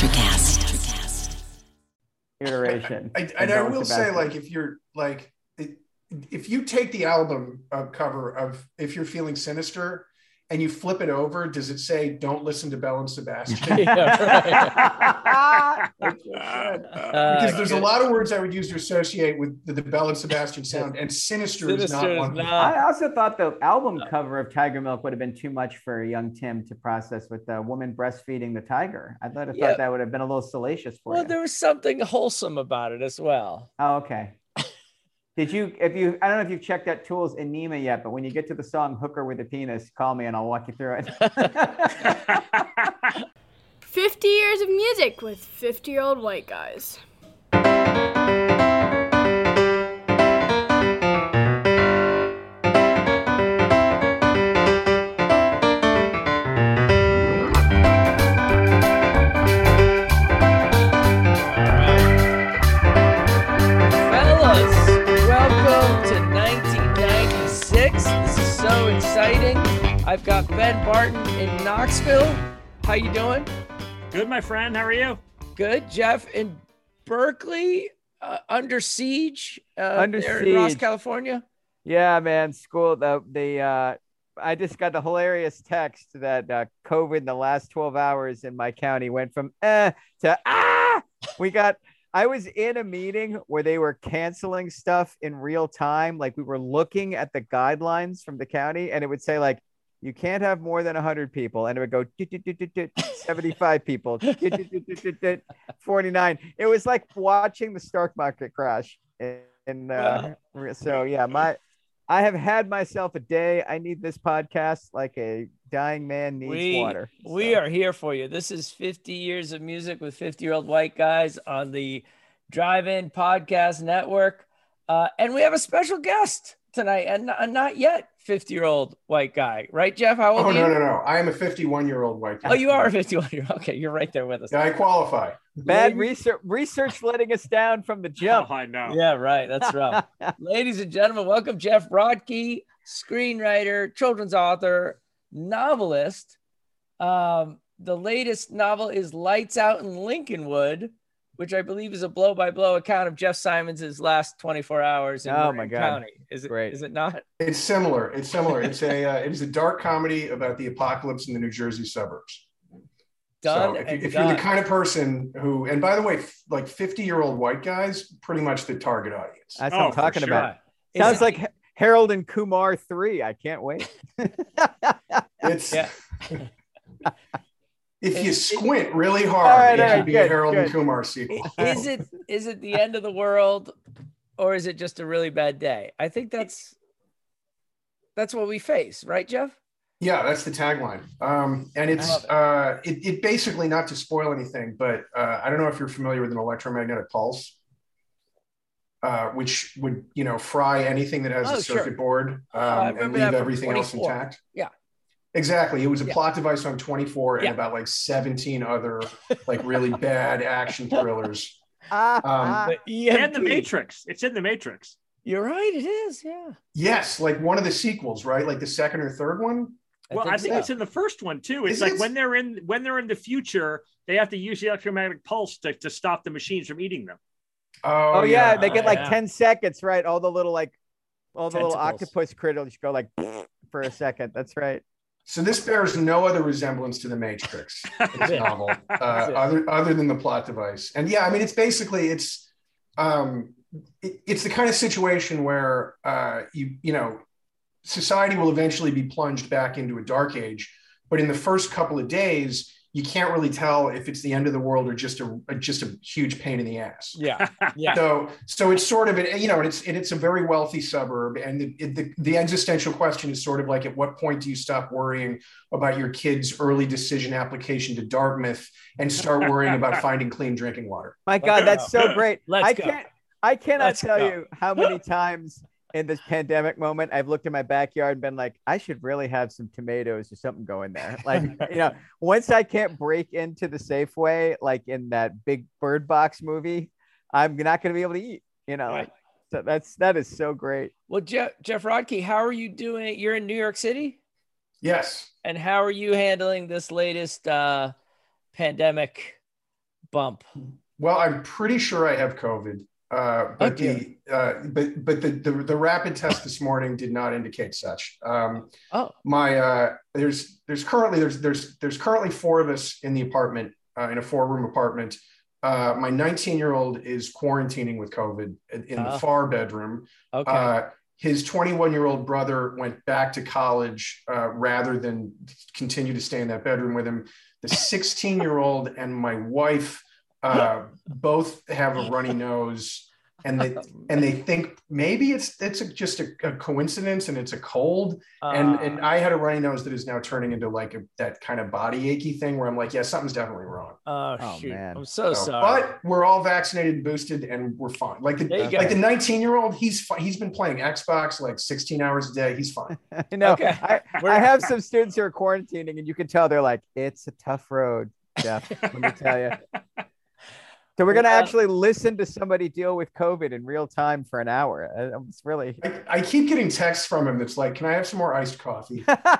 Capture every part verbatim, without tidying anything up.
Electrocast. Iteration. I, I, and I will say, like, if you're like, if you take the album uh, cover of If You're Feeling Sinister and you flip it over, does it say "Don't listen to Belle and Sebastian"? Yeah, right. Because there's a lot of words I would use to associate with the, the Belle and Sebastian sound, and sinister, sinister is not is one. Not. I also thought the album cover of Tiger Milk would have been too much for young Tim to process with the woman breastfeeding the tiger. I thought I yeah. thought that would have been a little salacious for well, you. Well, there was something wholesome about it as well. Oh, okay. Did you, if you, I don't know if you've checked out Tool's Enema yet, but when you get to the song Hooker with a Penis, call me and I'll walk you through it. fifty years of music with fifty-year-old white guys. So exciting. I've got Ben Barton in Knoxville. How you doing? Good, my friend. How are you? Good. Jeff in Berkeley, uh, under siege, uh, under there siege. in Ross, California. Yeah, man. School, the, the uh, I just got the hilarious text that uh, COVID in the last twelve hours in my county went from eh to ah. We got I was in a meeting where they were canceling stuff in real time. Like we were looking at the guidelines from the county and it would say like, you can't have more than one hundred people. And it would go seventy-five people, forty-nine. It was like watching the stock market crash. And uh, wow. So, yeah, my I have had myself a day. I need this podcast like a dying man needs we, water. So. We are here for you. This is fifty years of music with fifty-year-old white guys on the Drive-In Podcast Network. Uh, and we have a special guest tonight, and not, not yet fifty-year-old white guy. Right, Jeff? How old oh, are you? Oh, no, no, no. I am a fifty-one-year-old white guy. Oh, you are a fifty-one-year-old. Okay, you're right there with us. Yeah, I qualify. Bad research, research letting us down from the jump. Oh, I know. Yeah, right. That's rough. Ladies and gentlemen, welcome Jeff Rodkey, screenwriter, children's author, novelist. Um, the latest novel is Lights Out in Lincolnwood, which I believe is a blow-by-blow account of Jeff Simons' last twenty-four hours in oh Marin my God. County. Is it? Great. Is it not? It's similar. It's similar. It's a uh, it is a dark comedy about the apocalypse in the New Jersey suburbs. Done so if, you, if done. you're the kind of person who, and by the way, like fifty-year-old white guys, pretty much the target audience. That's oh, what I'm talking sure. about. Is Sounds it, like Harold and Kumar three. I can't wait. It's yeah. If you squint really hard, all right, it all should right, be good, a Harold good. and Kumar sequel. Is it is it the end of the world, or is it just a really bad day? I think that's that's what we face, right, Jeff? Yeah, that's the tagline. Um, and it's it. uh, it, it basically, not to spoil anything, but uh, I don't know if you're familiar with an electromagnetic pulse, uh, which would, you know, fry anything that has Oh, a circuit sure. board um, I and remember leave that from everything else twenty-four. intact. Yeah. Exactly. It was a Yeah. plot device on twenty-four and Yeah. about like seventeen other like really bad action thrillers. Ah, Um, ah. The E M P. And the Matrix. It's in the Matrix. You're right. It is. Yeah. Yes, like one of the sequels, right? Like the second or third one. Well, I think so. it's in the first one too. It's Is like it? when they're in when they're in the future, they have to use the electromagnetic pulse to, to stop the machines from eating them. Oh, Oh yeah, they get like yeah. ten seconds, right? All the little like, all the little Tentacles. octopus critters go like for a second. That's right. So this bears no other resemblance to the Matrix, this it. novel, uh, That's it. other other than the plot device. And yeah, I mean, it's basically it's um, it, it's the kind of situation where uh, you you know society will eventually be plunged back into a dark age, but in the first couple of days, you can't really tell if it's the end of the world or just a, a just a huge pain in the ass. Yeah. Yeah. So, so it's sort of, a, you know, and it's and it's a very wealthy suburb, and the, the the existential question is sort of like, at what point do you stop worrying about your kid's early decision application to Dartmouth and start worrying about finding clean drinking water? My God, that's so great. Let's I go. can't. I cannot Let's tell go. you how many times in this pandemic moment I've looked in my backyard and been like, I should really have some tomatoes or something going there. Like, you know, once I can't break into the Safeway, like in that big Bird Box movie, I'm not going to be able to eat. You know, like, so that's that is so great. Well, Jeff Jeff Rodkey, how are you doing? You're in New York City, Yes. and how are you handling this latest uh, pandemic bump? Well, I'm pretty sure I have COVID. Uh, but Okay. the uh, but but the, the the rapid test this morning did not indicate such. Um, Oh, my uh, there's there's currently there's there's there's currently four of us in the apartment uh, in a four room apartment. Uh, my nineteen year old is quarantining with COVID in, in the Ah. far bedroom. okay. Uh, his twenty-one year old brother went back to college uh, rather than continue to stay in that bedroom with him. The sixteen year old and my wife uh, both have a runny nose, and they and they think maybe it's it's a, just a, a coincidence and it's a cold. And Uh, and I had a runny nose that is now turning into like a, that kind of body achy thing where I'm like, yeah, something's definitely wrong. oh, Oh, shoot. man. I'm so, So, sorry. but we're all vaccinated and boosted, and we're fine. Like the There you go. like the nineteen year old, he's fi- he's been playing Xbox like sixteen hours a day. He's fine. I know. Okay. I, We're- I have some students who are quarantining, and you can tell they're like, it's a tough road, Jeff. Let me tell you. So we're gonna Well- actually listen to somebody deal with COVID in real time for an hour. Uh, It's really. I, I keep getting texts from him that's like, "Can I have some more iced coffee?"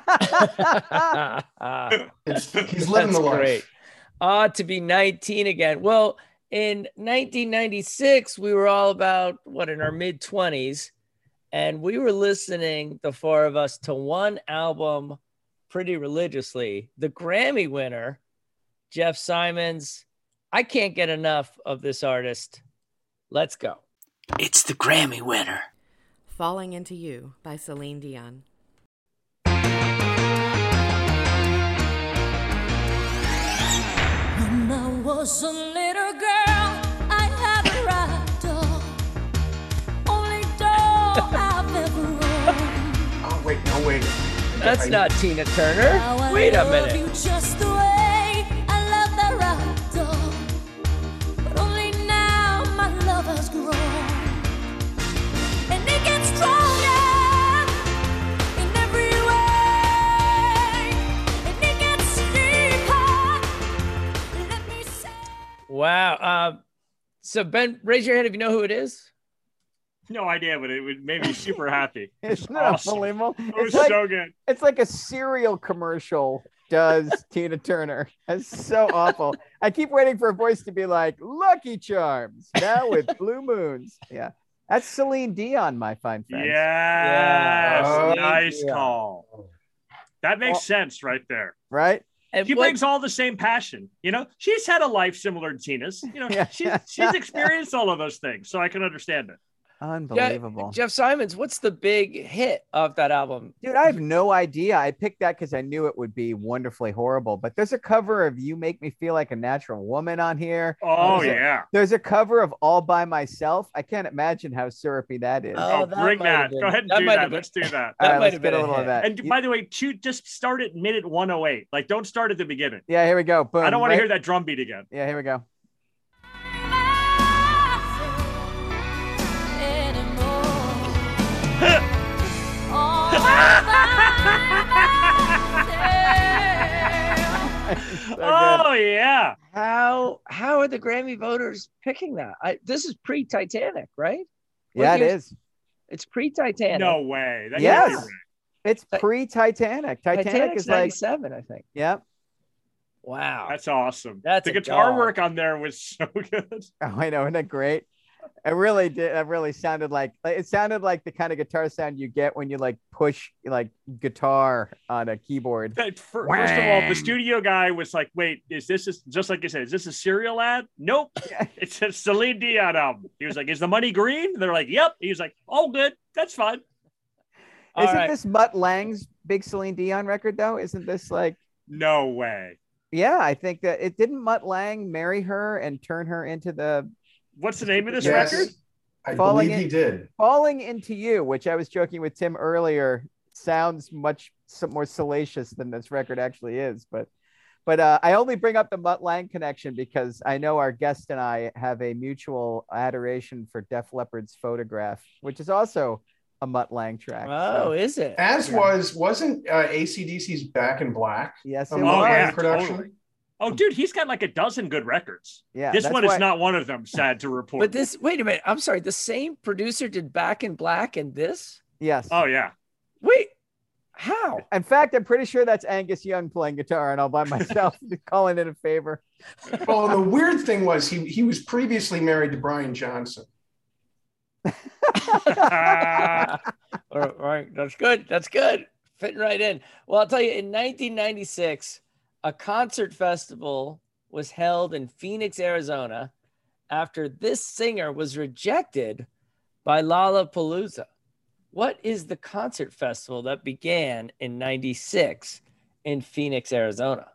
It's, he's living That's the life. great. Ah, to be nineteen again. Well, in nineteen ninety-six, we were all about what in our mid twenties, and we were listening, the four of us, to one album pretty religiously. The Grammy winner, Jeff Simons. I can't get enough of this artist. Let's go. It's the Grammy winner. Falling Into You by Celine Dion. When I was a little girl, I had a rag doll. Only doll I've ever owned. Oh wait, no wait. That's I- not Tina Turner. Now I Wait a love minute. you just the way I love that rag doll. But only now my love has grown. And it gets stronger in every way. And it gets deeper. Let me say. Wow. Uh, so Ben, raise your hand if you know who it is. No idea, but it would made me super happy. Isn't that Awesome. unbelievable? It was It's like, so good. it's like a cereal commercial does Tina Turner. It's so awful. I keep waiting for a voice to be like, Lucky Charms, now with Blue Moons. Yeah. That's Celine Dion, my fine friends. Yes, Yeah. nice Yeah. call. That makes Well- sense right there. Right? And She what- brings all the same passion. You know, she's had a life similar to Tina's. You know, Yeah. she's she's experienced all of those things, so I can understand it. Unbelievable. Jeff Simons, what's the big hit of that album? Dude, I have no idea. I picked that because I knew it would be wonderfully horrible. But there's a cover of You Make Me Feel Like a Natural Woman on here. Oh There's a- yeah. There's a cover of All by Myself. I can't imagine how syrupy that is. Oh, Oh, that bring might have that. been- Go ahead and that do might that. have been- Let's do that. All that right, might let's have get been a a little of hit. that. And You- by the way, shoot, just start at minute one oh eight. Like, don't start at the beginning. yeah, here we go. Boom. I don't want to Right- hear that drum beat again. Yeah, here we go. So Oh yeah. How how are the Grammy voters picking that? I, this is pre-Titanic, right? good. Yeah, What it year- is. It's pre-Titanic. No way. That Yes. can't be right. It's Ti- pre-Titanic. Titanic Titanic's is like, ninety-seven, I think. yeah. Wow. That's awesome. That's the a guitar dog. work on there was so good. Oh, I know. Isn't that great? It really did. It really sounded like like- it sounded like the kind of guitar sound you get when you like push like guitar on a keyboard. That- fir- First of all, the Wham. studio guy was like, "Wait, is this is just like I said? Is this a cereal ad? Nope, it's a Celine Dion album." He was like, "Is the money green?" They're like, "Yep." He was like, "All good, that's fine." All Isn't right. this Mutt Lang's big Celine Dion record though? Isn't this like? No way. Yeah, I think that it didn't Mutt Lang marry her and turn her into the What's the name of this Yes, record? I Falling believe he in- did. Falling Into You, which I was joking with Tim earlier, sounds much some more salacious than this record actually is. But but uh, I only bring up the Mutt Lang connection because I know our guest and I have a mutual adoration for Def Leppard's Photograph, which is also a Mutt Lang track. Oh, So, is it? As Yeah. was wasn't uh, A C D C's Back in Black yes, it a Oh, Mutt was. yeah. Lang production? totally. Oh, dude, he's got like a dozen good records. Yeah, this that's one is why- not one of them. Sad to report. But this, wait a minute. I'm sorry. The same producer did Back in Black and this? Yes. Oh yeah. Wait, How? In fact, I'm pretty sure that's Angus Young playing guitar and all by myself, calling in a favor. Well, the weird thing was he he was previously married to Brian Johnson. Ah, All right, that's good. That's good. Fitting right in. Well, I'll tell you, in nineteen ninety-six, a concert festival was held in Phoenix, Arizona, after this singer was rejected by Lollapalooza. What is the concert festival that began in ninety-six in Phoenix, Arizona?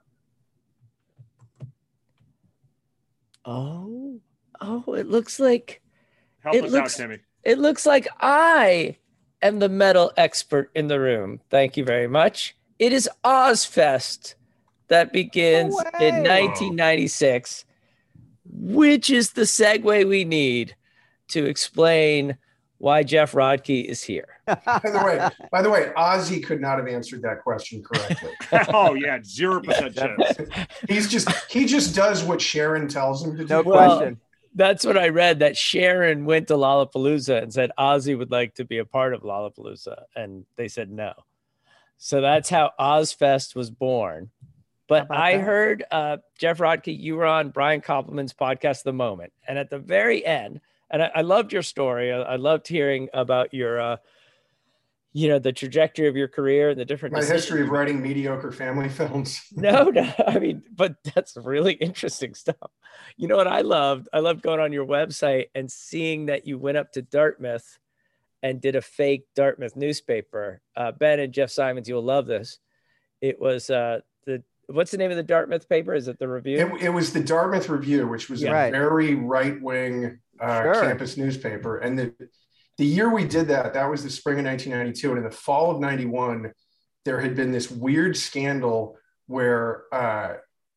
Oh, oh, it looks like help It us looks- out, Timmy. it looks like I am the metal expert in the room. Thank you very much. It is Ozfest that begins No way. in nineteen ninety-six, which is the segue we need to explain why Jeff Rodkey is here. By the way, by the way, Ozzy could not have answered that question correctly. Oh yeah, zero percent chance. He's just he just does what Sharon tells him to do. No Well, question. That's what I read, that Sharon went to Lollapalooza and said Ozzy would like to be a part of Lollapalooza, and they said no. So that's how Ozfest was born. But about I that? heard, uh, Jeff Rodkey, you were on Brian Koppelman's podcast, The Moment. And at the very end, and I, I loved your story. I, I loved hearing about your, uh, you know, the trajectory of your career and the different My decisions. history of writing mediocre family films. No, no, I mean, but that's really interesting stuff. You know what I loved? I loved going on your website and seeing that you went up to Dartmouth and did a fake Dartmouth newspaper. Uh, Ben and Jeff Simons, you'll love this. It was uh, the, what's the name of the Dartmouth paper? Is it the Review? It, it was the Dartmouth Review, which was Yeah. a Right. very right-wing uh, Sure. campus newspaper. And the the year we did that, that was the spring of nineteen ninety-two. And in the fall of ninety-one, there had been this weird scandal where uh,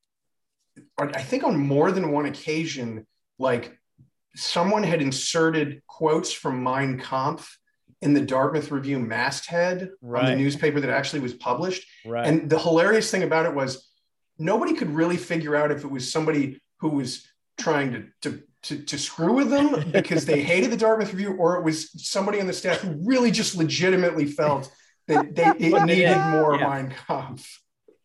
I think on more than one occasion, like someone had inserted quotes from Mein Kampf in the Dartmouth Review masthead on the Right. newspaper that actually was published. Right. And the hilarious thing about it was nobody could really figure out if it was somebody who was trying to, to, to, to screw with them because they hated the Dartmouth Review, or it was somebody on the staff who really just legitimately felt that they it What they needed did. more Yeah. Mein Kampf.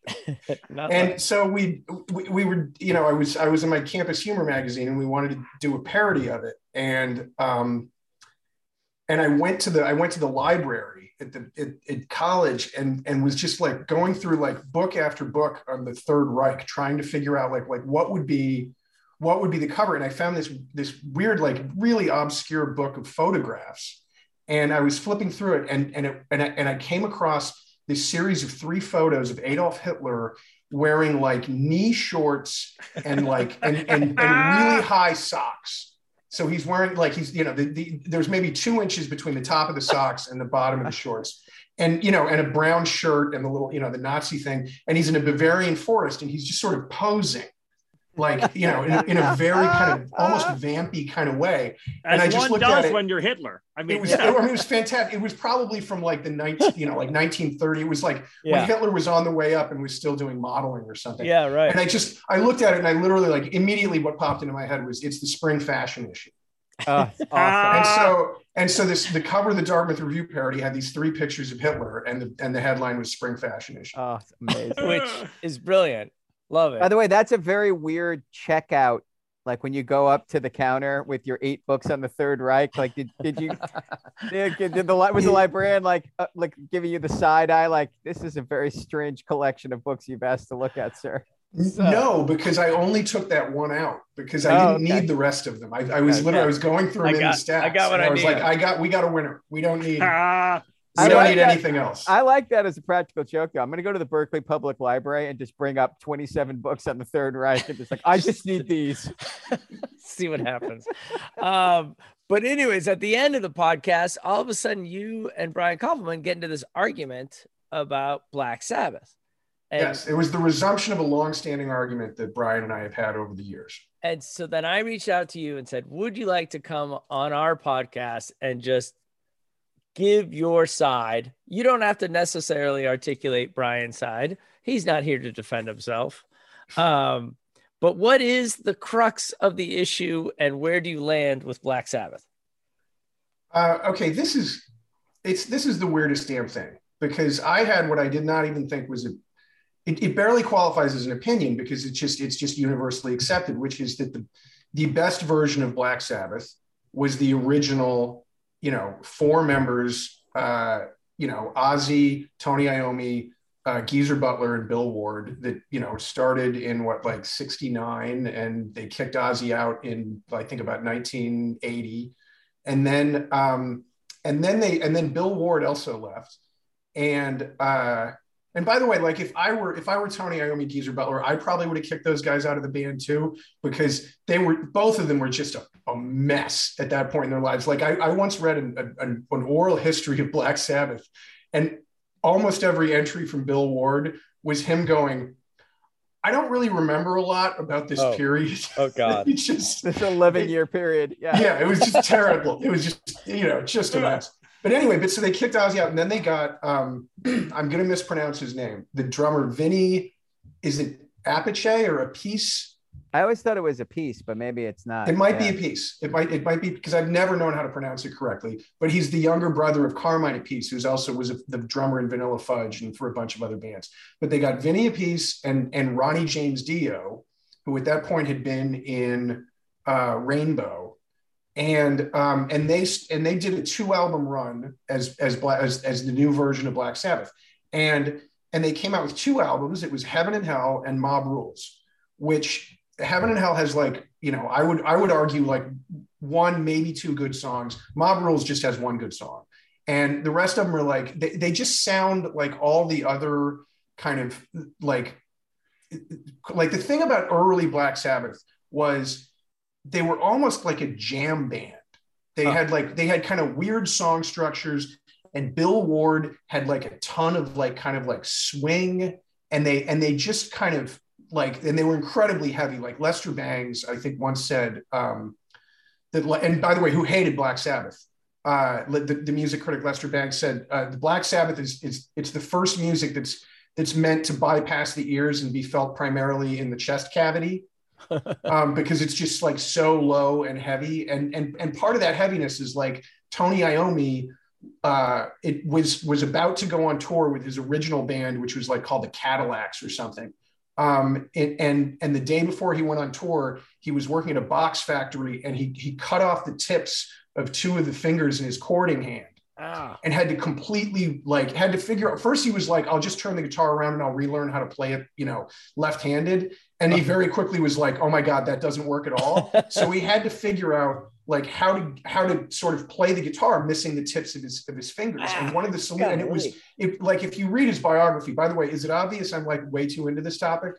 Not And like- so we, we we were, you know, I was I was in my campus humor magazine, and we wanted to do a parody of it. And um, and I went to the I went to the library at the at, at college, and and was just like going through like book after book on the Third Reich, trying to figure out like like what would be what would be the cover. And I found this this weird, like really obscure book of photographs, and I was flipping through it, and and it, and I, and I came across this series of three photos of Adolf Hitler wearing like knee shorts and like and, and, and really high socks. So he's wearing like he's, you know, the, the, there's maybe two inches between the top of the socks and the bottom of the shorts, and, you know, and a brown shirt and the little, you know, the Nazi thing. And he's in a Bavarian forest, and he's just sort of posing like, you know, in a, in a very kind of almost vampy kind of way. And As I just one looked at does it. when you're Hitler. I mean, It was, yeah. I mean, it was fantastic. It was probably from like the nineteen, you know, like nineteen thirty. It was like Yeah. when Hitler was on the way up and was still doing modeling or something. yeah, right. And I just, I looked at it, and I literally like immediately what popped into my head was it's the spring fashion issue. Oh, it's awesome. And Ah. so, and so this, the cover of the Dartmouth Review parody had these three pictures of Hitler, and the, and the headline was spring fashion issue. Oh, it's amazing. Which is brilliant. Love it. By the way, that's a very weird checkout. Like when you go up to the counter with your eight books on the Third Reich, like did, did you did, did the li- was the librarian like uh, like giving you the side eye? Like, this is a very strange collection of books you've asked to look at, sir. No, because I only took that one out because I Oh, didn't okay. need the rest of them. I, I was Okay. literally, I was going through I them in got- the stats. I got what and I I was like, needed. I got, we got a winner. We don't need, we Ah, I don't like need that. anything else. I like that as a practical joke, though. I'm going to go to the Berkeley Public Library and just bring up twenty-seven books on the Third Reich and just like, I just need these. See what happens. um, but anyways, at the end of the podcast, all of a sudden you and Brian Koppelman get into this argument about Black Sabbath. And, Yes, it was the resumption of a long-standing argument that Brian and I have had over the years. and so then I reached out to you and said, would you like to come on our podcast and just give your side? You don't have to necessarily articulate Brian's side. He's not here to defend himself. Um, but what is the crux of the issue, and where do you land with Black Sabbath? Uh, okay, this is it's this is the weirdest damn thing. because I had what I did not even think was a, it, it barely qualifies as an opinion because it's just, it's just universally accepted, which is that the, the best version of Black Sabbath was the original, you know, four members, uh, you know, Ozzy, Tony Iommi, uh, Geezer Butler, and Bill Ward, that, you know, started in what, like sixty-nine, and they kicked Ozzy out in, I think, about nineteen eighty. And then, um, and then they, and then Bill Ward also left. And, uh, and by the way, like if I were, if I were Tony Iommi, Geezer Butler, I probably would have kicked those guys out of the band too, because they were, both of them were just a, a mess at that point in their lives. Like I, I once read an, an, an oral history of Black Sabbath, and almost every entry from Bill Ward was him going, I don't really remember a lot about this Oh. period. Oh God. It's just, This eleven year period. Yeah. yeah, it was just terrible. It was just, you know, just a mess. But anyway, but so they kicked Ozzy out, and then they got, um, I'm going to mispronounce his name, the drummer, Vinny, is it Apice or a piece? I always thought it was a piece, but maybe it's not. It might Yeah. be a piece. It might, it might be, because I've never known how to pronounce it correctly, but he's the younger brother of Carmine Appice, who's also was a, the drummer in Vanilla Fudge and for a bunch of other bands. But they got Vinny Appice and, and Ronnie James Dio, who at that point had been in uh, Rainbow. And um, and they and they did a two album run as as, Black, as as the new version of Black Sabbath, and and they came out with two albums. It was Heaven and Hell and Mob Rules, which Heaven and Hell has, like, you know, I would I would argue like one, maybe two good songs. Mob Rules just has one good song, and the rest of them are like they, they just sound like all the other kind of like like the thing about early Black Sabbath was they were almost like a jam band. They Huh. had like, they had kind of weird song structures, and Bill Ward had like a ton of like, kind of like swing, and they, and they just kind of like, and they were incredibly heavy. Like Lester Bangs, I think once said um, that, and by the way, who hated Black Sabbath, uh, the, the music critic Lester Bangs said, uh, the Black Sabbath is, is, it's the first music that's, that's meant to bypass the ears and be felt primarily in the chest cavity. um, because it's just like so low and heavy, and and and part of that heaviness is like Tony Iommi uh, it was was about to go on tour with his original band, which was like called the Cadillacs or something. Um, and, and and the day before he went on tour, he was working at a box factory, and he he cut off the tips of two of the fingers in his cording hand. Ah. And had to completely like had to figure out. First he was like, I'll just turn the guitar around and I'll relearn how to play it, you know, left-handed. And he very quickly was like, oh my God, that doesn't work at all. So he had to figure out like how to how to sort of play the guitar, missing the tips of his of his fingers. And one of the solutions, and it was it, like, if you read his biography, by the way, is it obvious I'm like way too into this topic?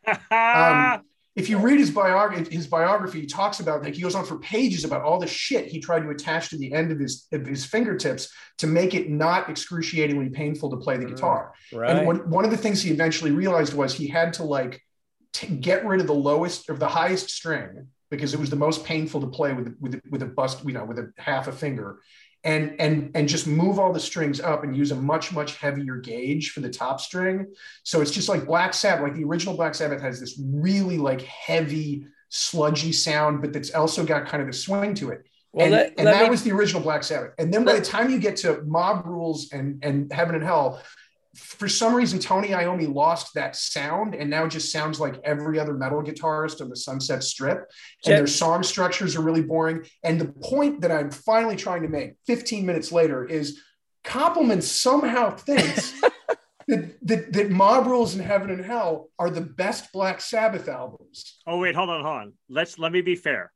Um, if you read his biography, his biography, he talks about, like, he goes on for pages about all the shit he tried to attach to the end of his of his fingertips to make it not excruciatingly painful to play the guitar. Right. And what, one of the things he eventually realized was he had to like t- get rid of the lowest or the highest string, because it was the most painful to play with with with a bust, you know, with a half a finger. And, and, and just move all the strings up and use a much, much heavier gauge for the top string. So it's just like Black Sabbath, like the original Black Sabbath has this really like heavy, sludgy sound, but that's also got kind of a swing to it. Well, and let- and let that me- was the original Black Sabbath. And then by the time you get to Mob Rules and, and Heaven and Hell, for some reason, Tony Iommi lost that sound and now just sounds like every other metal guitarist on the Sunset Strip. And Jeff- their song structures are really boring. And the point that I'm finally trying to make fifteen minutes later is Koppelman somehow thinks that, that, that Mob Rules and Heaven and Hell are the best Black Sabbath albums. Oh, wait, hold on, hold on. Let's let me be fair.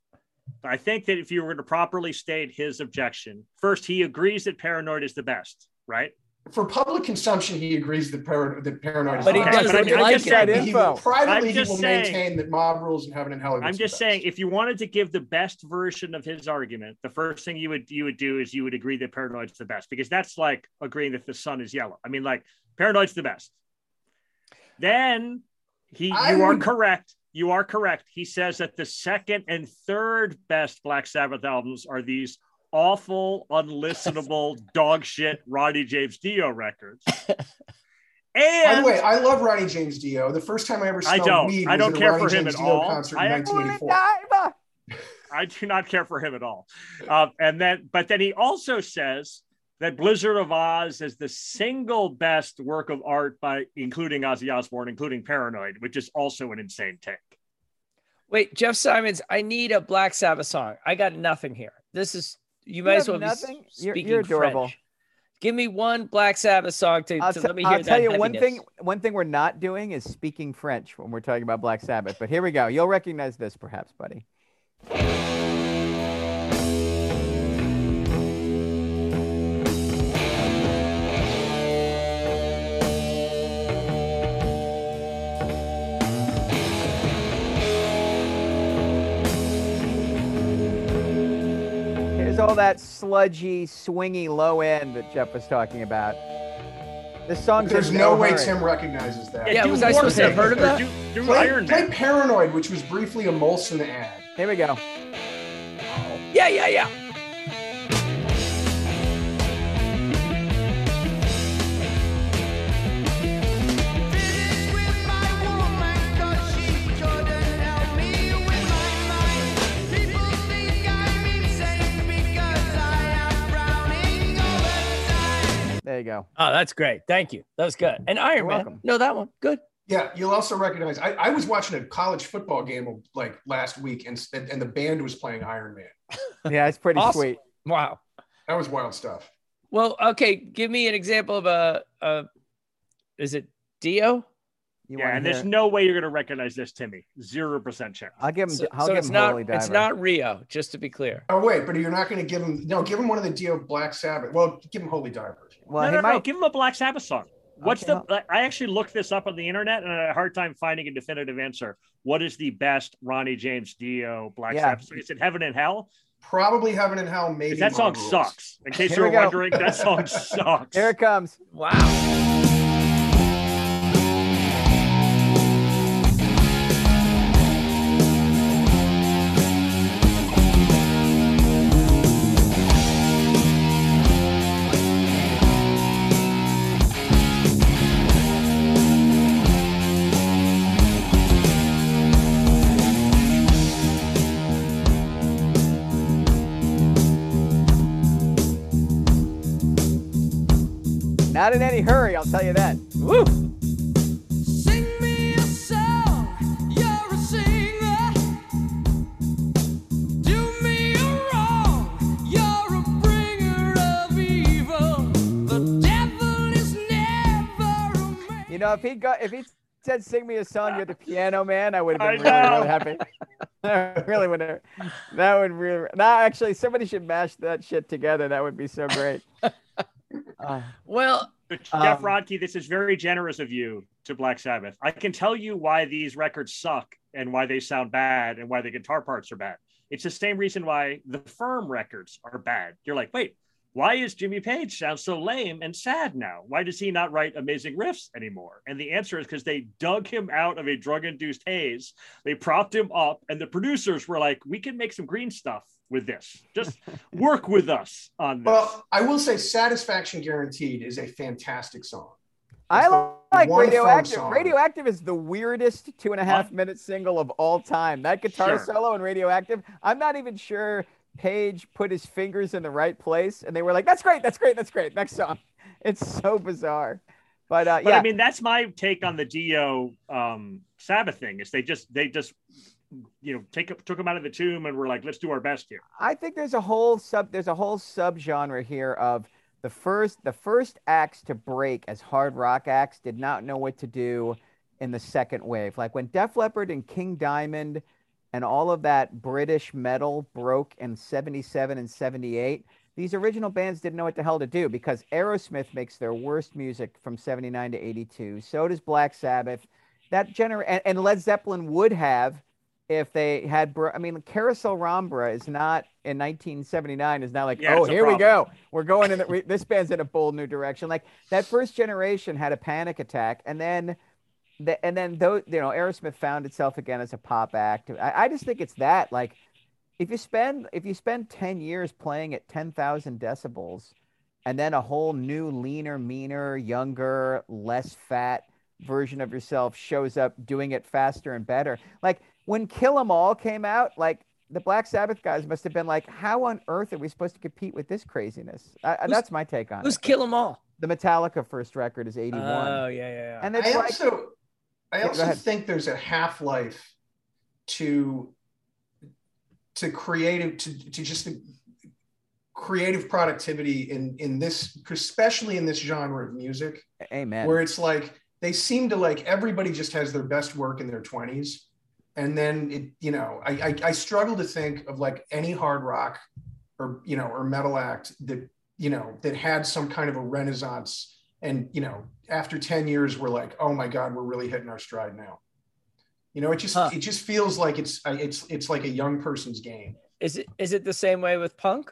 I think that if you were to properly state his objection, first, he agrees that Paranoid is the best, right? For public consumption, he agrees that, Par- that Paranoid is But he the Okay, best. doesn't but I'm like just it. saying- That He will, info. privately, I'm he just will saying- maintain that Mob Rules and Heaven and Hell are I'm the just best. saying, if you wanted to give the best version of his argument, the first thing you would you would do is you would agree that Paranoid's the best, because that's like agreeing that the sun is yellow. I mean, like, Paranoid's the best. Then he, I you are would- correct. You are correct. He says that the second and third best Black Sabbath albums are these awful, unlistenable, dog shit Ronnie James Dio records. By And the way, I love Ronnie James Dio. The first time I ever I smelled don't. weed I was don't at a care Ronnie for him James at Dio all. concert I- in nineteen eighty-four. I do not care for him at all. Um, and then, but then he also says that Blizzard of Oz is the single best work of art by including Ozzy Osbourne, including Paranoid, which is also an insane take. Wait, Jeff Simons, I need a Black Sabbath song. I got nothing here. This is you, You might as have well nothing? be You're- speaking you're adorable. French. Give me one Black Sabbath song to, I'll, to t- let me hear I'll that tell you one heaviness. thing. One thing we're not doing is speaking French when we're talking about Black Sabbath. But here we go. You'll recognize this, perhaps, buddy. Here's all that sludgy, swingy low end that Jeff was talking about. This song's There's in no way hurry. Tim recognizes that. Yeah, do was I War supposed to have Pigs heard of or that? Do, do Play, Iron play Man. Paranoid, which was briefly a Molson ad. Here we go. Yeah, yeah, yeah. There you go. Oh, that's great. Thank you. That was good. And Iron You're Man. welcome. No, that one. Good. Yeah, you'll also recognize. I, I was watching a college football game like last week, and and the band was playing Iron Man. Yeah, it's pretty Awesome. sweet. Wow. That was wild stuff. Well, okay. Give me an example of a, a is it Dio? You Yeah, wanna and there's hear- no way you're going to recognize this, Timmy. Zero percent chance. I'll give him. So, I'll so give it's him not Holy Diver. it's not Rio, just to be clear. Oh wait, but you're not going to give him no. Give him one of the Dio Black Sabbath. Well, give him Holy Diver. Well, no, he no, might. no. Give him a Black Sabbath song. What's Okay, the? I actually looked this up on the internet and I had a hard time finding a definitive answer. What is the best Ronnie James Dio Black Yeah. Sabbath song? Is it Heaven and Hell? Probably Heaven and Hell. Maybe 'Cause that song Mob Rules. sucks. In case Here you we were go. wondering, that song sucks. Here it comes. Wow. Not in any hurry, I'll tell you that. Woo. Sing me a song, you're a singer. Do me a wrong, you're a bringer of evil. The devil is never a man. You know, if he got, if he said, "Sing me a song," you're the piano man, I would have I been really, know. really happy. I really would have. That would really. No, actually, somebody should mash that shit together. That would be so great. Uh, Well, But Jeff Um, Rodkey, this is very generous of you to Black Sabbath. I can tell you why these records suck and why they sound bad and why the guitar parts are bad. It's the same reason why the Firm records are bad. You're like, wait, why is Jimmy Page sound so lame and sad now? Why does he not write amazing riffs anymore? And the answer is because they dug him out of a drug-induced haze. They propped him up, and the producers were like, we can make some green stuff with this. Just work with us on this. Well, I will say, "Satisfaction Guaranteed" is a fantastic song. I It's the like one Radioactive. Firm song. Radioactive is the weirdest two and a half Huh? minute single of all time. That guitar Sure. solo in Radioactive, I'm not even sure Page put his fingers in the right place, and they were like, "That's great, that's great, that's great." Next song. It's so bizarre, but uh, But yeah, I mean, that's my take on the Dio um, Sabbath thing. Is they just they just you know take took him out of the tomb and were like, let's do our best here. I think there's a whole sub there's a whole subgenre here of the first the first acts to break as hard rock acts did not know what to do in the second wave. Like when Def Leppard and King Diamond and all of that British metal broke in seventy-seven and seventy-eight, these original bands didn't know what the hell to do because Aerosmith makes their worst music from seventy-nine to eighty-two. So does Black Sabbath. That gener- and, and Led Zeppelin would have if they had, bro- I mean, Carousel Rambra is not in nineteen seventy-nine is not like, Yeah, oh, it's a here we problem. go. We're going in the, we, this band's in a bold new direction. Like that first generation had a panic attack. And then, the, and then those, you know, Aerosmith found itself again as a pop act. I, I just think it's that like, if you spend, if you spend ten years playing at ten thousand decibels and then a whole new, leaner, meaner, younger, less fat version of yourself shows up doing it faster and better. Like when Kill 'Em All came out, like the Black Sabbath guys must have been like, how on earth are we supposed to compete with this craziness? I, Who's- that's my take on Who's it. Kill 'Em All? The Metallica first record is eighty-one. Oh yeah, yeah, yeah. And it's I like, also, I Yeah, go also ahead. think there's a half life to to creative to to just the creative productivity in in this, especially in this genre of music, amen. where it's like they seem to like everybody just has their best work in their twenties, and then it you know I, I I struggle to think of like any hard rock or you know or metal act that you know that had some kind of a renaissance. And, you know, after ten years, we're like, oh my God, we're really hitting our stride now. You know, it just, Huh. it just feels like it's, it's, it's like a young person's game. Is it is it the same way with punk?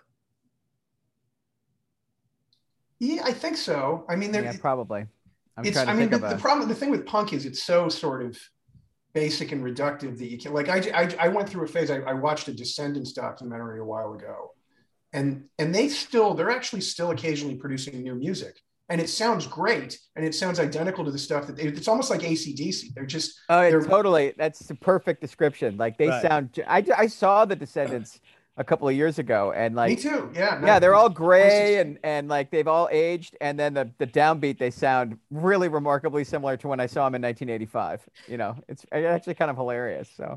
Yeah, I think so. I mean, there, Yeah, probably. I'm it's, trying to I mean, think the, of the a, problem, the thing with punk is it's so sort of basic and reductive that you can, like, I, I, I went through a phase, I, I watched a Descendants documentary a while ago, and, and they still, they're actually still occasionally producing new music. And it sounds great, and it sounds identical to the stuff that they, it's almost like A C D C. They're just oh, it, they're, totally. That's the perfect description. Like they Right. sound, I, I saw the Descendants a couple of years ago, and like, me too. Yeah, no, yeah, they're all it's- gray and, and like they've all aged. And then the, the downbeat, they sound really remarkably similar to when I saw them in nineteen eighty-five. You know, it's actually kind of hilarious. So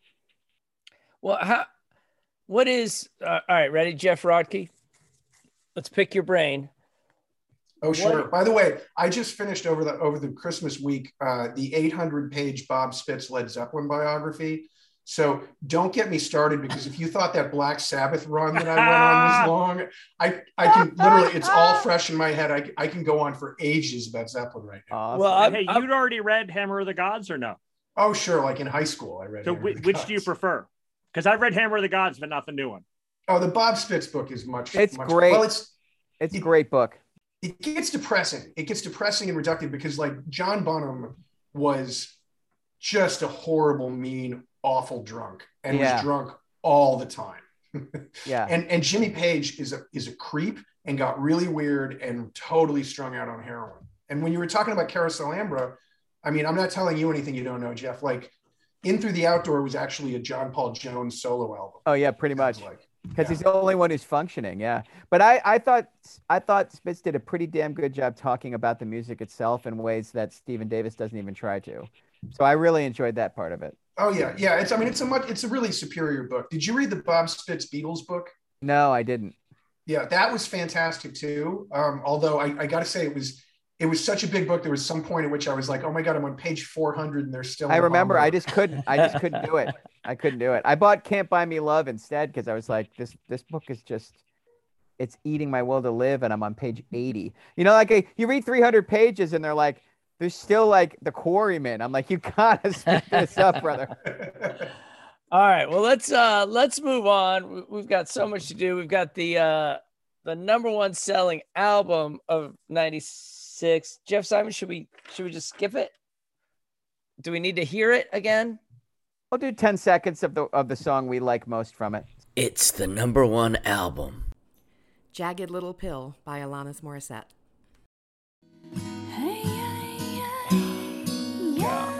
Well, how? What is? Uh, all right, ready, Jeff Rodkey? Let's pick your brain. Oh, sure. What- By the way, I just finished over the over the Christmas week uh, the eight hundred page Bob Spitz Led Zeppelin biography. So don't get me started, because if you thought that Black Sabbath run that I went on was long, I I can literally, it's all fresh in my head. I, I can go on for ages about Zeppelin right now. awesome. Well, I'm, hey, I'm- you'd already read Hammer of the Gods or no? Oh, sure. Like in high school, I read. So Hammer of whi- the which do you Gods. prefer? Because I've read Hammer of the Gods, but not the new one. Oh, the Bob Spitz book is much. It's much, great. Well, it's it's a great book. it gets depressing. It gets depressing and reductive because like John Bonham was just a horrible, mean, awful drunk and Yeah. was drunk all the time. Yeah. And and Jimmy Page is a is a creep and got really weird and totally strung out on heroin. And when you were talking about Carousel Ambra, I mean, I'm not telling you anything you don't know, Jeff. Like In Through the Outdoor was actually a John Paul Jones solo album. Oh yeah, pretty much. Like, Because yeah. he's the only one who's functioning, yeah. But I, I thought I thought Spitz did a pretty damn good job talking about the music itself in ways that Stephen Davis doesn't even try to. So I really enjoyed that part of it. Oh yeah, yeah. It's I mean, it's a much it's a really superior book. Did you read the Bob Spitz Beatles book? No, I didn't. Yeah, that was fantastic too. Um, although I, I got to say, it was it was such a big book. There was some point at which I was like, oh my god, I'm on page four hundred and they're still. I in the remember bottom I of it. just couldn't I just couldn't do it. I couldn't do it. I bought Can't Buy Me Love instead because I was like, this this book is just it's eating my will to live, and I'm on page eighty. You know, like a, you read three hundred pages and they're like, there's still like the Quarrymen. I'm like, you gotta speed this up, brother. All right. Well, let's uh let's move on. We- We've got so much to do. We've got the uh the number one selling album of ninety-six. Jeff Simon, should we should we just skip it? Do we need to hear it again? I'll do ten seconds of the of the song we like most from it. It's the number one album. Jagged Little Pill by Alanis Morissette. Hey, yeah, yeah,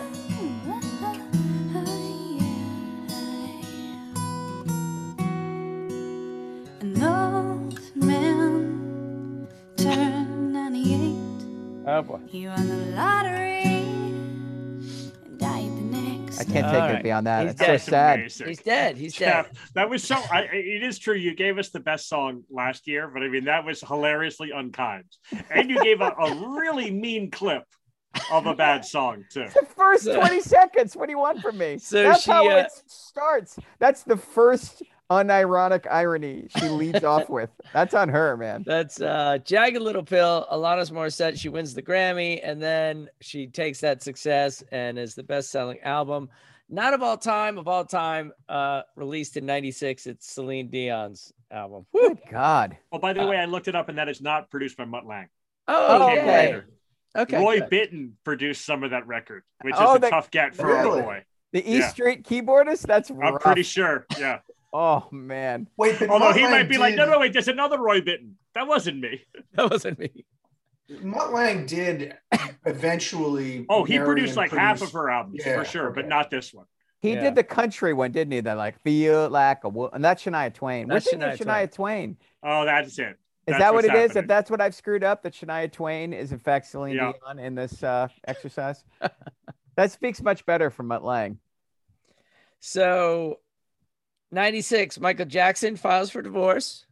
yeah. An old man turned ninety-eight. Oh boy. He won the lottery and died the next. I can't All take right. it beyond that. He's It's so dead. sad. Amazing. He's dead. He's dead. Jeff, that was so. I, it is true. You gave us the best song last year, but I mean that was hilariously unkind, and you gave a, a really mean clip of a bad song too. The first So- twenty seconds. What do you want from me? So That's she, how uh, it starts. That's the first unironic irony she leads off with. That's on her, man. That's uh Jagged Little Pill, Alanis Morissette. She wins the Grammy, and then she takes that success and is the best-selling album, not of all time, of all time, uh, released in ninety-six. It's Celine Dion's album. Woo! Good God. Oh, by the way, I looked it up, and that is not produced by Mutt Lange. Oh, It came okay. later. Okay. Roy good. Bittan produced some of that record, which is Oh, a the- tough get for Really? our boy. The E Yeah. Street keyboardist? That's I'm rough. pretty sure. Yeah. Oh, man. Wait, but Although Mutt he Lange might be like, no, did- no, wait, there's another Roy Bittan. That wasn't me. That wasn't me. Mutt Lange did eventually. Oh, he marry produced and like half produce- of her albums Yeah, for sure, but okay. not this one. He Yeah. did the country one, didn't he? That like feel like a wo-, and that's Shania Twain. That's We're thinking of Shania Shania Twain. Oh, that's it. Is That's that what what's it is? If happening. that's what I've screwed up, that Shania Twain is in fact Celine Yeah. Dion in this uh, exercise? That speaks much better for Mutt Lang. So, ninety-six, Michael Jackson files for divorce.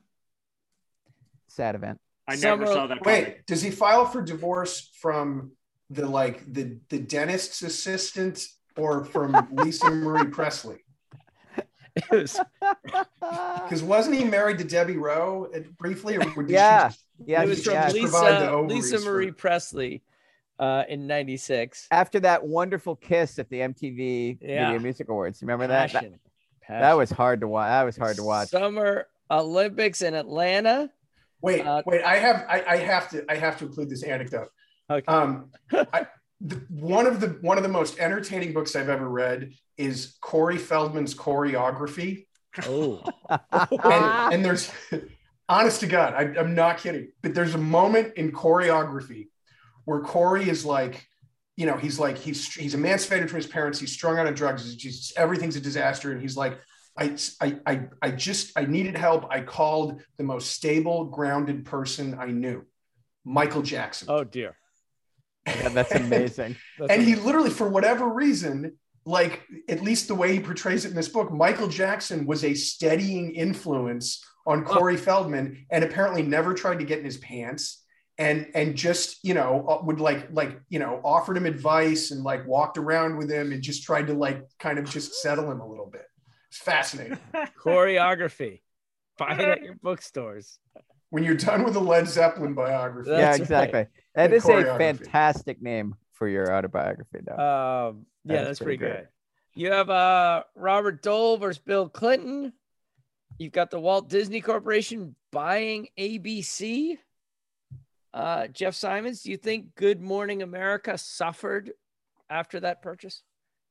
Sad event. I never Summer- saw that coming. Wait, does he file for divorce from the like the the dentist's assistant or from Lisa Marie Presley? It was, Because wasn't he married to Debbie Rowe uh, briefly? Or did Yeah. She, Yeah, it was did from she just Lisa, provide the ovaries Lisa for- Marie Presley uh, in ninety-six. After that wonderful kiss at the M T V Yeah. Video Music Awards. Remember that? That, Passion. that was hard to watch. That was hard to watch. Summer Olympics in Atlanta. Wait, Uh, wait. I have I, I have to I have to include this anecdote. Okay. Um, I, the, one of the one of the most entertaining books I've ever read is Corey Feldman's Choreography. Oh, and, and there's honest to God, I, I'm not kidding, but there's a moment in Choreography where Corey is like, you know, he's like, he's he's emancipated from his parents, he's strung out on drugs, he's just, everything's a disaster, and he's like, I, I I I just I needed help. I called the most stable, grounded person I knew, Michael Jackson. oh dear. Yeah, that's amazing. That's And he amazing. literally, for whatever reason, like at least the way he portrays it in this book, Michael Jackson was a steadying influence on Corey Feldman, and apparently never tried to get in his pants, and and just you know would like like you know offered him advice and like walked around with him and just tried to like kind of just settle him a little bit. It's fascinating. Choreography. Buy it at your bookstores. When you're done with the Led Zeppelin biography, Yeah, That's exactly. right. That The is a choreography. fantastic name for your autobiography, though. Um, yeah, That's that's pretty pretty great. good. You have uh Robert Dole versus Bill Clinton. You've got the Walt Disney Corporation buying A B C. Uh, Jeff Simons, do you think Good Morning America suffered after that purchase?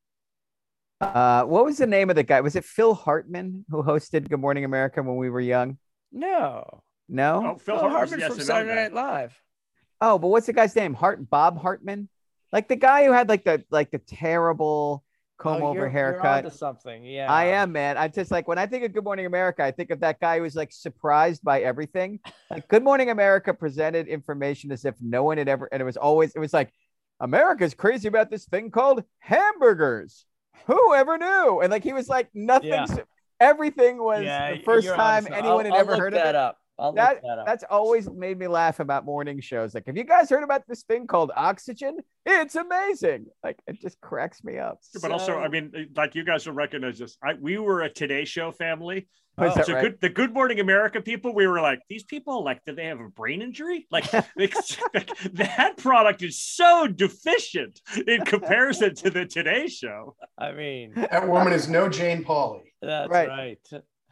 Uh, what was the name of the guy? Was it Phil Hartman who hosted Good Morning America when we were young? No. No. Oh, Phil Phil Hartman's Hartman the from S N L Saturday guy. Night Live. Oh, but what's the guy's name? Hart Bob Hartman, like the guy who had like the like the terrible comb Oh, over you're- haircut. You're onto something. Yeah. I am, man. I just like when I think of Good Morning America, I think of that guy who was like surprised by everything. Like Good Morning America presented information as if no one had ever, and it was always, it was like, America's crazy about this thing called hamburgers. Who ever knew? And like he was like nothing. Yeah. Everything was Yeah, the first you're onto time something. anyone I'll- had I'll ever look heard of that it. up. I'll That, look that up. that's always made me laugh about morning shows. Like, have you guys heard about this thing called oxygen? It's amazing. Like, it just cracks me up. But also, So- I mean, like you guys will recognize this. I, we were a Today Show family. Oh, is that so right? good, the Good Morning America people, we were like, these people, like, did they have a brain injury? Like, it's- like, that product is so deficient in comparison to the Today Show. I mean, that woman is no Jane Pauley. that's Right. right.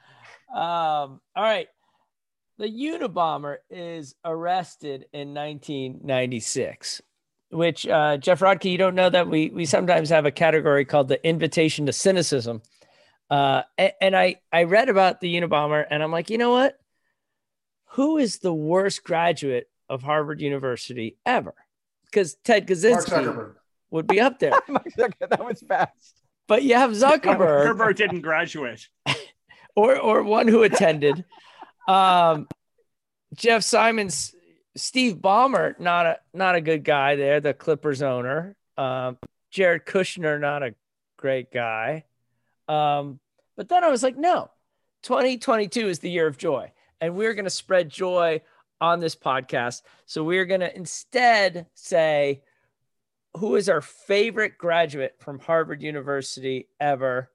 Um, all right. The Unabomber is arrested in nineteen ninety-six, which uh, Jeff Rodke, you don't know that we we sometimes have a category called the invitation to cynicism. Uh, and, and I I read about the Unabomber, and I'm like, you know what? Who is the worst graduate of Harvard University ever? Because Ted Mark Kaczynski Zuckerberg. would be up there, That was fast. but you have Zuckerberg. Herbert didn't graduate. or or one who attended. Um, Jeff Simons, Steve Ballmer, not a not a good guy there, the Clippers owner. Um, Jared Kushner, not a great guy. Um, but then I was like, no, twenty twenty-two is the year of joy, and we're going to spread joy on this podcast. So we're going to instead say, who is our favorite graduate from Harvard University ever?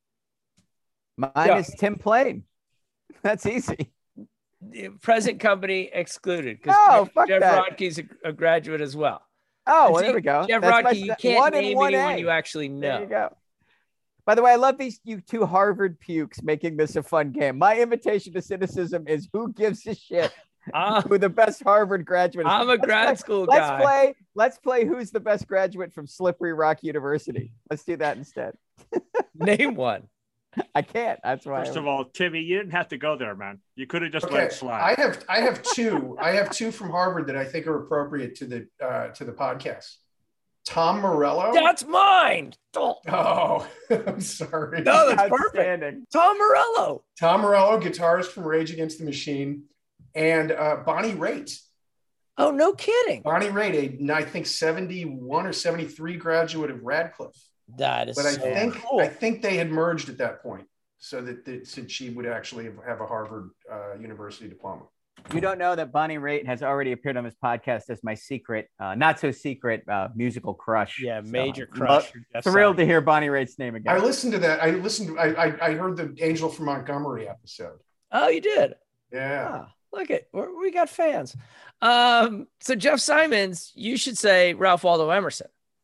Mine Yeah. is Tim Plain. That's easy. The present company excluded because No, Jeff, fuck Jeff that. Rodke's a, a graduate as well. Oh, And well, there so, we go. Jeff That's my Rodke, you se- can't one and name one anyone A. you actually There you know. go. By the way, I love these you two Harvard pukes making this a fun game. My invitation to cynicism is who gives a shit I'm, who the best Harvard graduate is. I'm a Let's grad play- school Let's guy. play. Let's play. Who's the best graduate from Slippery Rock University? Let's do that instead. Name one. I can't. That's why. First I- of all, Timmy, you didn't have to go there, man. You could have just let Okay, it slide. I have I have two. I have two from Harvard that I think are appropriate to the uh, to the podcast. Tom Morello. That's mine. Oh, Oh, I'm sorry. no, that's perfect. Outstanding. Tom Morello. Tom Morello, guitarist from Rage Against the Machine, and uh, Bonnie Raitt. Oh, no kidding. Bonnie Raitt, a I think seventy-one or seventy-three graduate of Radcliffe. That is But I so think cool. I think they had merged at that point, so that, that so she would actually have a Harvard uh, University diploma. You don't know that Bonnie Raitt has already appeared on this podcast as my secret, uh, not so secret uh, musical crush. Yeah, So, major I'm crush. lo- for Jeff Thrilled to Simon. hear Bonnie Raitt's name again. I listened to that. I listened. To, I, I I heard the Angel from Montgomery episode. Oh, you did? Yeah. Ah, look at we're, we got fans. Um, so Jeff Simons, you should say Ralph Waldo Emerson.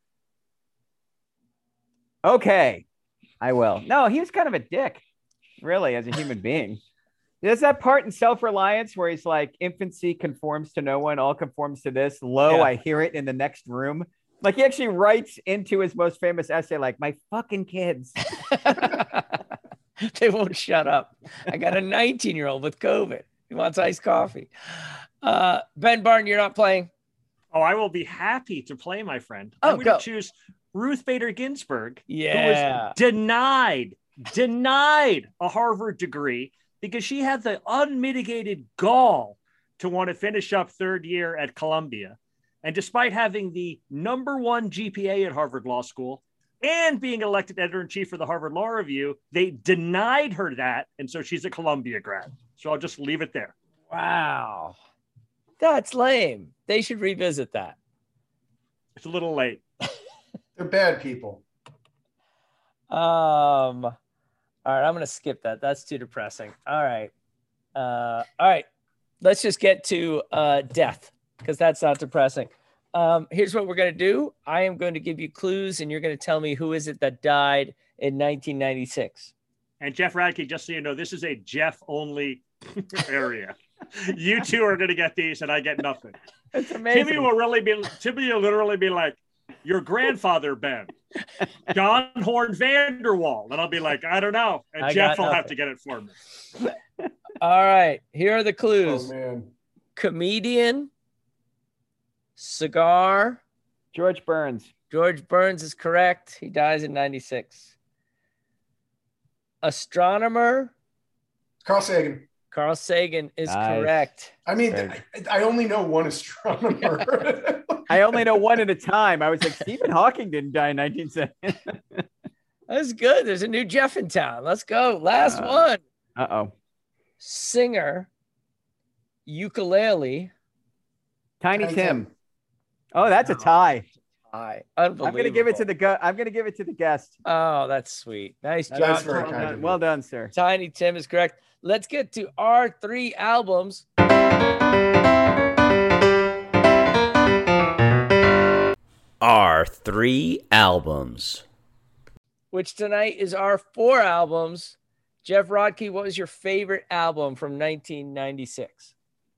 Okay, I will. No, he was kind of a dick, really, as a human being. There's that part in Self-Reliance where he's like, infancy conforms to no one, all conforms to this. Lo, Yeah. I hear it in the next room. Like he actually writes into his most famous essay, like, my fucking kids. They won't shut up. I got a nineteen year old with COVID. He wants iced coffee. Uh, Ben Barton, you're not playing. Oh, I will be happy to play, my friend. Oh, I'm going go. to choose Ruth Bader Ginsburg, who Yeah. was denied, denied a Harvard degree because she had the unmitigated gall to want to finish up third year at Columbia. And despite having the number one G P A at Harvard Law School and being elected editor-in-chief for the Harvard Law Review, they denied her that. And so she's a Columbia grad. So I'll just leave it there. Wow. That's lame. They should revisit that. It's a little late. They're bad people. Um, all right, I'm gonna skip that. That's too depressing. All right. Uh, all right. Let's just get to uh death because that's not depressing. Um, here's what we're gonna do. I am going to give you clues, and you're gonna tell me who is it that died in nineteen ninety-six. And Jeff Radke, just so you know, this is a Jeff only area. You two are going to get these, and I get nothing. It's amazing. Timmy will really be. Timmy will literally be like, "Your grandfather, Ben, John Horn Vanderwall," and I'll be like, "I don't know," and I Jeff got will have nothing. to get it for me. All right. Here are the Oh clues. man. Comedian, cigar. George Burns. George Burns is correct. He dies in ninety-six. Astronomer, Carl Sagan. Carl Sagan is Nice. correct. I mean, Very I, I only know one astronomer. I only know one at a time. I was like, Stephen Hawking didn't die in nineteen seventy. That's good. There's a new Jeff in town. Let's go. Last Uh, one. Uh-oh. Singer, ukulele. Tiny, Tiny Tim. Tim. Oh, that's a tie. Hi. I'm going to give it to the gu- I'm going to give it to the guest. Oh, that's sweet. Nice job. That's very well, kind done. of you. well done, sir. Tiny Tim is correct. Let's get to our three albums. Our three albums. Which tonight is our four albums. Jeff Rodkey, what was your favorite album from nineteen ninety-six?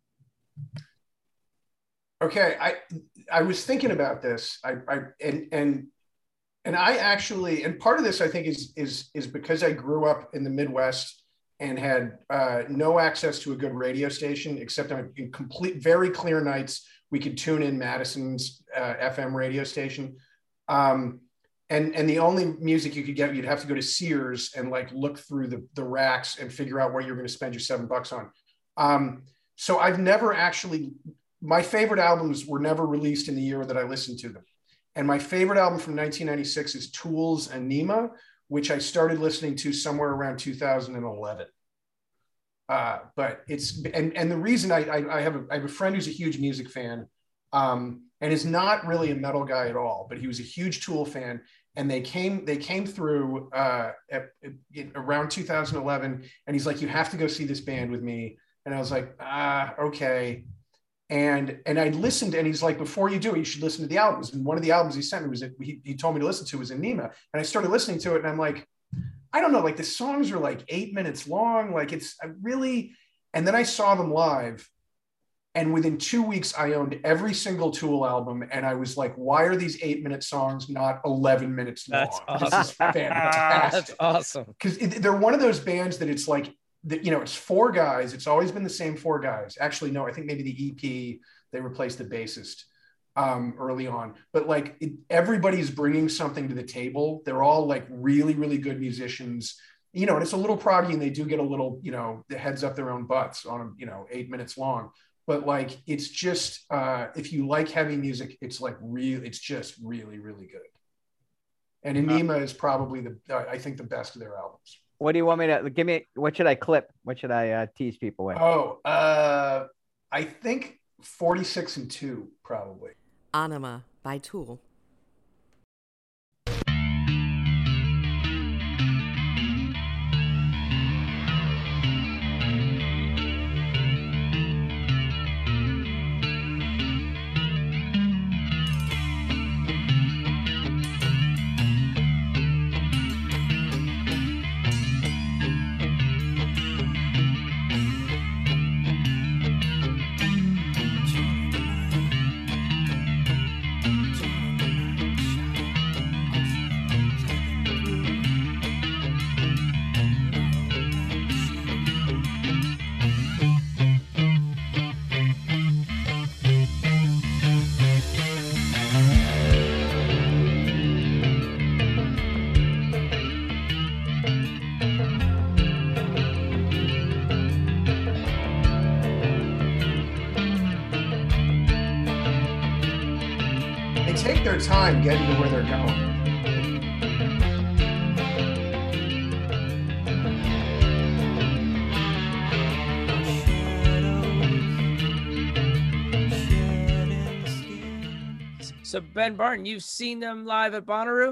Okay, I I was thinking about this. I, I and and and I actually, and part of this I think is is is because I grew up in the Midwest and had uh, no access to a good radio station except on in complete, very clear nights we could tune in Madison's uh, F M radio station. Um, and and the only music you could get, you'd have to go to Sears and like look through the, the racks and figure out what you're going to spend your seven bucks on. Um, so I've never actually, my favorite albums were never released in the year that I listened to them. And my favorite album from nineteen ninety-six is Tool's Anima, which I started listening to somewhere around two thousand eleven. Uh, but it's, and, and the reason I, I, I, have a, I have a friend who's a huge music fan um, and is not really a metal guy at all, but he was a huge Tool fan. And they came, they came through uh, at, at, around two thousand eleven. And he's like, you have to go see this band with me. And I was like, ah, okay. And, and I listened, and he's like, before you do it, you should listen to the albums. And one of the albums he sent me was, he, he told me to listen to was Anima. And I started listening to it, and I'm like, I don't know, like the songs are like eight minutes long. Like it's I really, and then I saw them live, and within two weeks I owned every single Tool album. And I was like, why are these eight minute songs not eleven minutes long? That's This awesome. is fantastic. That's awesome. Because they're one of those bands that it's like, that, you know, it's four guys. It's always been the same four guys. Actually, no, I think maybe the E P, they replaced the bassist. um, early on. But like it, everybody's bringing something to the table. They're all like really, really good musicians. You know, and it's a little proggy, and they do get a little, you know, the heads up their own butts on, you know, eight minutes long. But like, it's just, uh, if you like heavy music, it's like real, it's just really, really good. And Enema is probably the, uh, I think the best of their albums. What do you want me to give me? What should I clip? What should I uh, tease people with? Oh, uh, I think forty-six and two, probably. Anima by Tool. Take their time getting to where they're going. So Ben Barton, you've seen them live at Bonnaroo?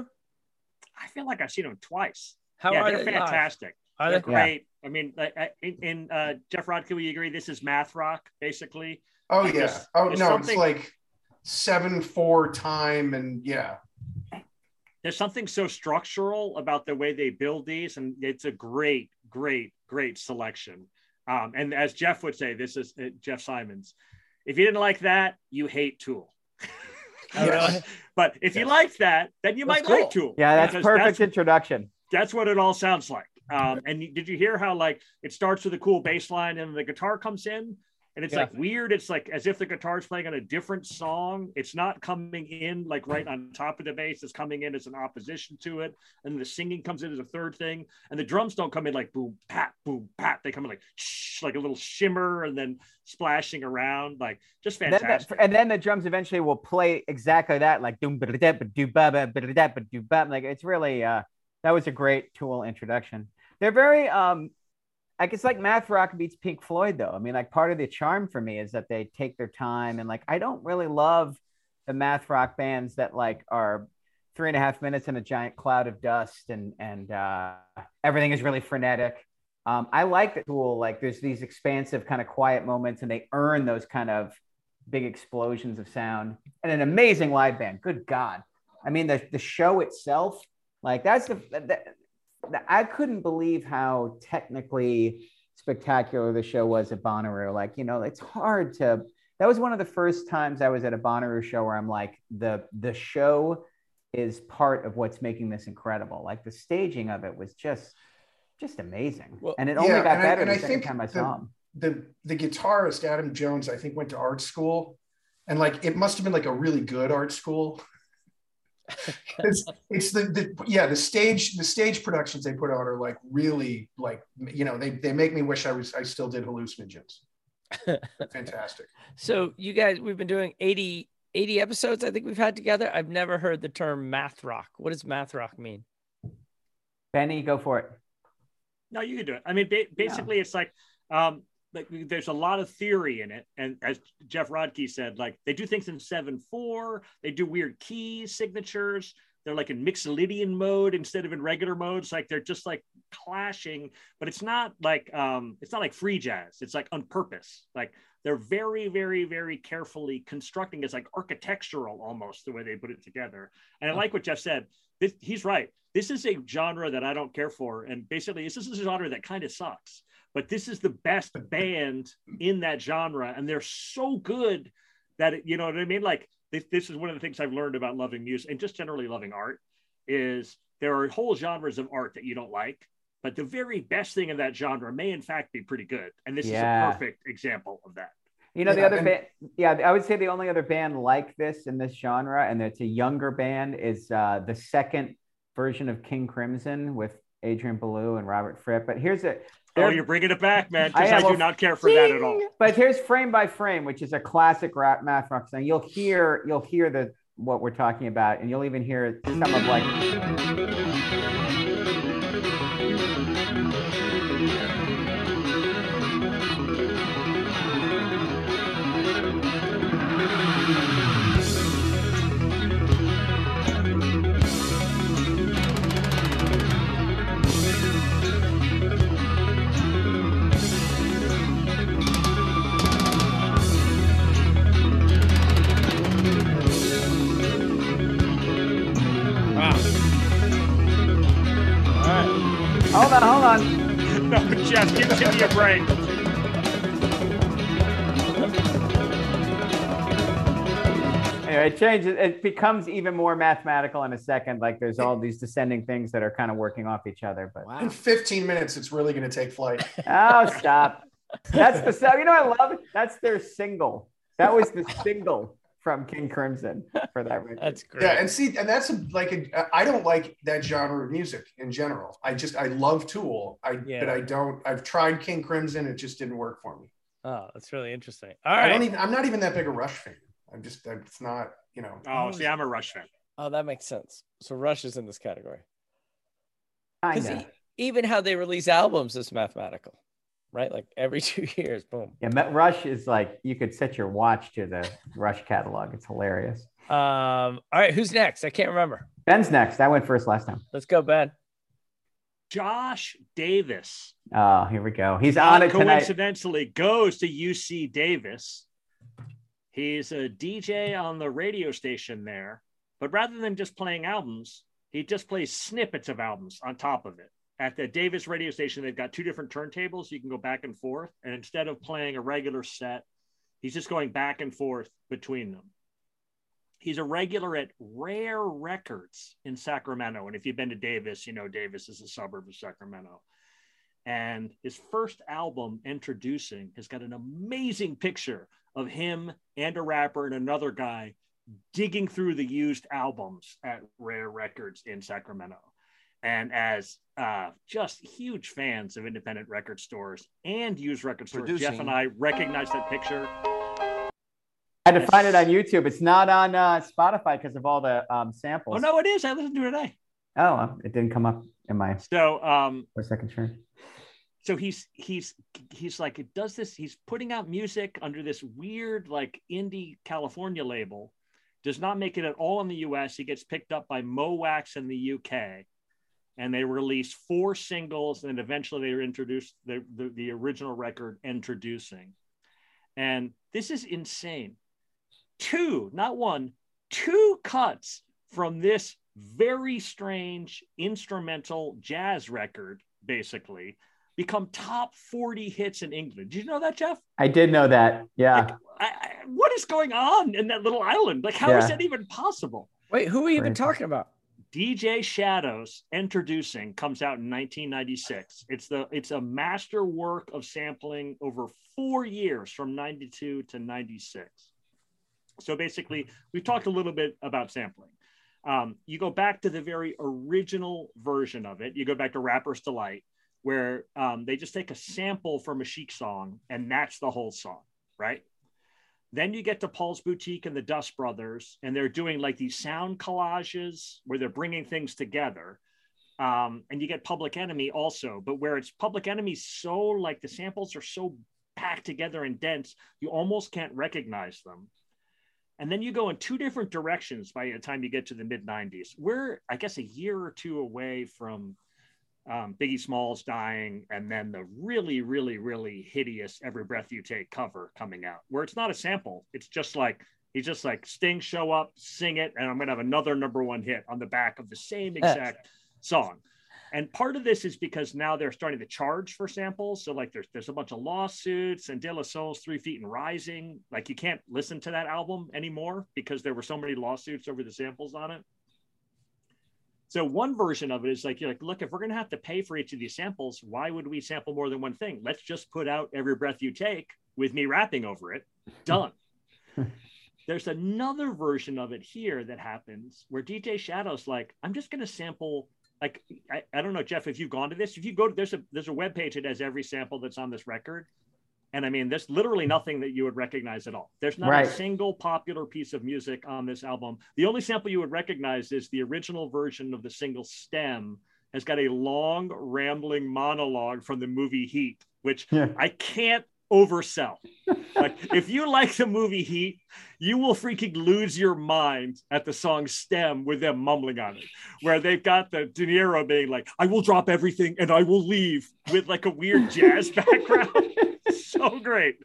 I feel like I've seen them twice. How yeah, are they're they fantastic. Are they're they? great. Yeah. I mean, like, in, in uh, Jeff Rodkin, will you agree? This is math rock, basically. Oh Like, yeah. there's- Oh there's no, something- it's like seven four time, and yeah. There's something so structural about the way they build these, and it's a great, great, great selection. Um, and as Jeff would say, this is uh, Jeff Simons. If you didn't like that, you hate Tool. Yes. But if you liked that, then you That's might cool. like Tool. Yeah, that's because perfect That's, introduction. that's what it all sounds like. Um, and did you hear how like it starts with a cool bass line and the guitar comes in? And it's Yeah. like weird. It's like as if the guitar's playing on a different song. It's not coming in like right on top of the bass. It's coming in as an opposition to it. And the singing comes in as a third thing. And the drums don't come in like boom, pat, boom, pat. They come in like shh, like a little shimmer and then splashing around. Like just And then, fantastic. the, and then the drums eventually will play exactly that, like doom ba da ba do ba ba ba da ba do ba. Like it's really uh that was a great Tool introduction. They're very um like it's like math rock meets Pink Floyd though. I mean, like part of the charm for me is that they take their time, and like I don't really love the math rock bands that like are three and a half minutes in a giant cloud of dust and and uh, everything is really frenetic. Um, I like the Tool. Like there's these expansive kind of quiet moments, and they earn those kind of big explosions of sound, and an amazing live band. Good God. I mean, the, the show itself, like that's the, the, the I couldn't believe how technically spectacular the show was at Bonnaroo. Like, you know, it's hard to, that was one of the first times I was at a Bonnaroo show where I'm like, the, the show is part of what's making this incredible. Like the staging of it was just, just amazing. Well, and it only yeah, got and I- better and the I second think time I the- saw him. the the guitarist Adam Jones, I think, went to art school, and like it must have been like a really good art school. it's it's the, the yeah the stage the stage productions they put on are like really like, you know, they they make me wish I was I still did hallucinogens. Fantastic. So you guys, we've been doing eighty, eighty episodes, I think we've had together. I've never heard the term math rock. What does math rock mean? Benny, go for it. No, you can do it. I mean, ba- basically, it's like, um, like there's a lot of theory in it, and as Jeff Rodkey said, like they do things in seven four. They do weird key signatures. They're like in Mixolydian mode instead of in regular mode. It's like they're just like clashing, but it's not like um, it's not like free jazz. It's like on purpose. Like they're very, very, very carefully constructing. It's like architectural almost the way they put it together. And I like what Jeff said. This, he's right. This is a genre that I don't care for. And basically, this is a genre that kind of sucks. But this is the best band in that genre. And they're so good that, it, you know what I mean? Like, this, this is one of the things I've learned about loving music and just generally loving art is there are whole genres of art that you don't like. But the very best thing in that genre may, in fact, be pretty good. And this Yeah. is a perfect example of that. You know, the Yeah, other and- band, yeah, I would say the only other band like this in this genre, and it's a younger band, is uh, the second version of King Crimson with Adrian Belew and Robert Fripp. But here's a, Oh, they're- you're bringing it back, man, because I I, am, do well, not care for that at all. but here's Frame by Frame, which is a classic rap math rock song. You'll hear, you'll hear the what we're talking about, and you'll even hear some of like. Hold on, hold on. No, Jeff, give Timmy a break. Anyway, it changes. It becomes even more mathematical in a second. Like there's all these descending things that are kind of working off each other. But In fifteen minutes, it's really going to take flight. oh, stop! That's the so. You know, I love it. That's their single. That was the single from King Crimson for that record. That's great. Yeah, and see, and that's a, like a, I don't like that genre of music in general. I just I love Tool, I Yeah. but I don't. I've tried King Crimson, it just didn't work for me. Oh, that's really interesting. All I right. don't even. I'm not even that big a Rush fan. I'm just. It's not. You know. Oh, see, I'm a Rush fan. Oh, that makes sense. So Rush is in this category. Because Kinda. even how they release albums is mathematical, right? Like every two years, boom. Yeah, Met- Rush is like you could set your watch to the Rush catalog. It's hilarious. Um, all right, who's next? I can't remember. Ben's next. I went first last time. Let's go, Ben. Josh Davis, Oh, here we go. He's on it tonight. coincidentally, goes to U C Davis. He's a D J on the radio station there, but rather than just playing albums, he just plays snippets of albums on top of it. At the Davis radio station, they've got two different turntables. You can go back and forth. And instead of playing a regular set, he's just going back and forth between them. He's a regular at Rare Records in Sacramento. And if you've been to Davis, you know Davis is a suburb of Sacramento. And his first album, Introducing, has got an amazing picture of him and a rapper and another guy digging through the used albums at Rare Records in Sacramento. And as uh, just huge fans of independent record stores and used record stores, Producing. Jeff and I recognize that picture. I had to find it on YouTube. It's not on uh, Spotify because of all the um, samples. Oh, no, it is. I listened to it today. Oh, well, it didn't come up in my So, um, for a second sure. so he's he's he's like it does this. He's putting out music under this weird like indie California label. Does not make it at all in the U S. He gets picked up by Mowax in the U K, and they release four singles, and eventually they introduced the, the the original record, Introducing. And this is insane. Two, not one, two cuts from this very strange instrumental jazz record, basically, become top forty hits in England. Did you know that, Jeff? I did know that. Yeah. Like, I, I, what is going on in that little island? Like, how is Yeah. that even possible? Wait, who are you even Crazy. talking about? D J Shadows Introducing comes out in nineteen ninety-six. It's the it's a master work of sampling over four years from ninety-two to ninety-six. So basically, we've talked a little bit about sampling. Um, you go back to the very original version of it. You go back to Rapper's Delight, where um, they just take a sample from a Chic song, and that's the whole song, right? Then you get to Paul's Boutique and the Dust Brothers, and they're doing like these sound collages where they're bringing things together. Um, and you get Public Enemy also, but where it's Public Enemy, so like the samples are so packed together and dense, you almost can't recognize them. And then you go in two different directions by the time you get to the mid nineties. We're, I guess, a year or two away from um, Biggie Smalls dying, and then the really, really, really hideous Every Breath You Take cover coming out, where it's not a sample. It's just like, he's just like, Sting show up, sing it, and I'm going to have another number one hit on the back of the same exact song. And part of this is because now they're starting to charge for samples. So like there's there's a bunch of lawsuits, and De La Soul's Three Feet and Rising. Like you can't listen to that album anymore because there were so many lawsuits over the samples on it. So one version of it is like, you're like, look, if we're going to have to pay for each of these samples, why would we sample more than one thing? Let's just put out Every Breath You Take with me rapping over it. Done. There's another version of it here that happens where D J Shadow's like, I'm just going to sample, like, I, I don't know, Jeff, if you've gone to this, if you go to, there's a, there's a webpage that has every sample that's on this record. And I mean, there's literally nothing that you would recognize at all. There's not Right. a single popular piece of music on this album. The only sample you would recognize is the original version of the single Stem has got a long rambling monologue from the movie Heat, which Yeah. I can't oversell. Like, if you like the movie Heat, you will freaking lose your mind at the song Stem with them mumbling on it, where they've got the De Niro being like, I will drop everything and I will leave, with like a weird jazz background. So great.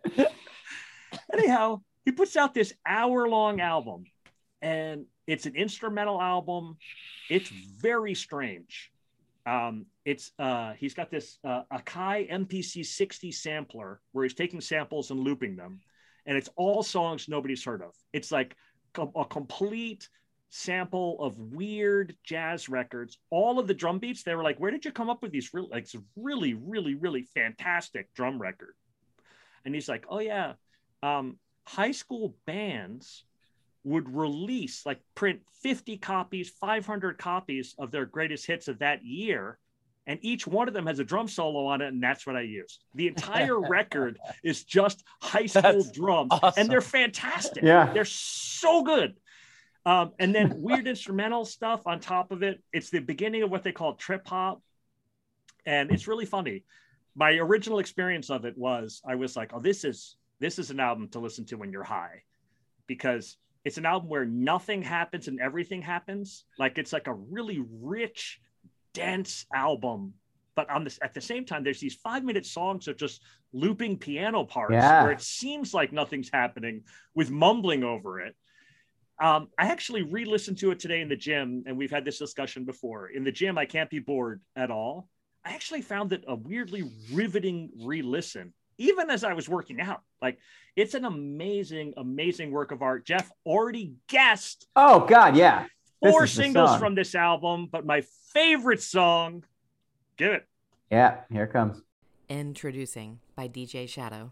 Anyhow, he puts out this hour-long album, and it's an instrumental album. It's very strange. Um, it's uh, he's got this uh, Akai M P C sixty sampler where he's taking samples and looping them, and it's all songs nobody's heard of. It's like a, a complete sample of weird jazz records. All of the drum beats, they were like, "Where did you come up with these?" Really, like, it's a really, really, really fantastic drum record. And he's like, "Oh yeah, um, high school bands would release, like, print fifty copies, five hundred copies of their greatest hits of that year. And each one of them has a drum solo on it. And that's what I used. The entire record is just high school That's drums. awesome. And they're fantastic. Yeah. They're so good. Um, and then weird instrumental stuff on top of it. It's the beginning of what they call trip hop. And it's really funny. My original experience of it was, I was like, oh, this is, this is an album to listen to when you're high, because it's an album where nothing happens and everything happens. Like, it's like a really rich, dense album. But on this, at the same time, there's these five minute songs of just looping piano parts Yeah. where it seems like nothing's happening with mumbling over it. Um, I actually re-listened to it today in the gym, and we've had this discussion before. In the gym, I can't be bored at all. I actually found it a weirdly riveting re-listen, even as I was working out. Like, it's an amazing, amazing work of art. Jeff already guessed Oh God, yeah. This four is the singles song. from this album, but my favorite song, give it. Yeah, here it comes. Introducing by D J Shadow.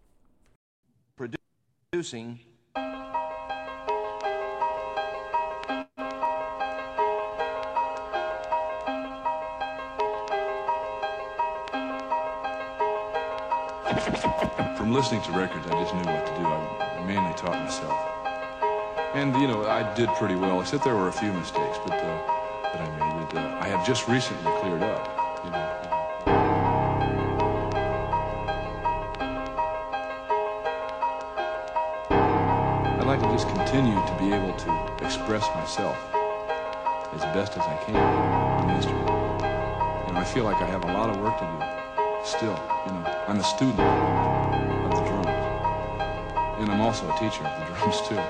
Producing. From listening to records, I just knew what to do. I mainly taught myself. And, you know, I did pretty well, except there were a few mistakes but, uh, that I made that uh, I have just recently cleared up, you know. I'd like to just continue to be able to express myself as best as I can in the instrument. You know, I feel like I have a lot of work to do still. You know, I'm a student of the drums. And I'm also a teacher of the drums, too.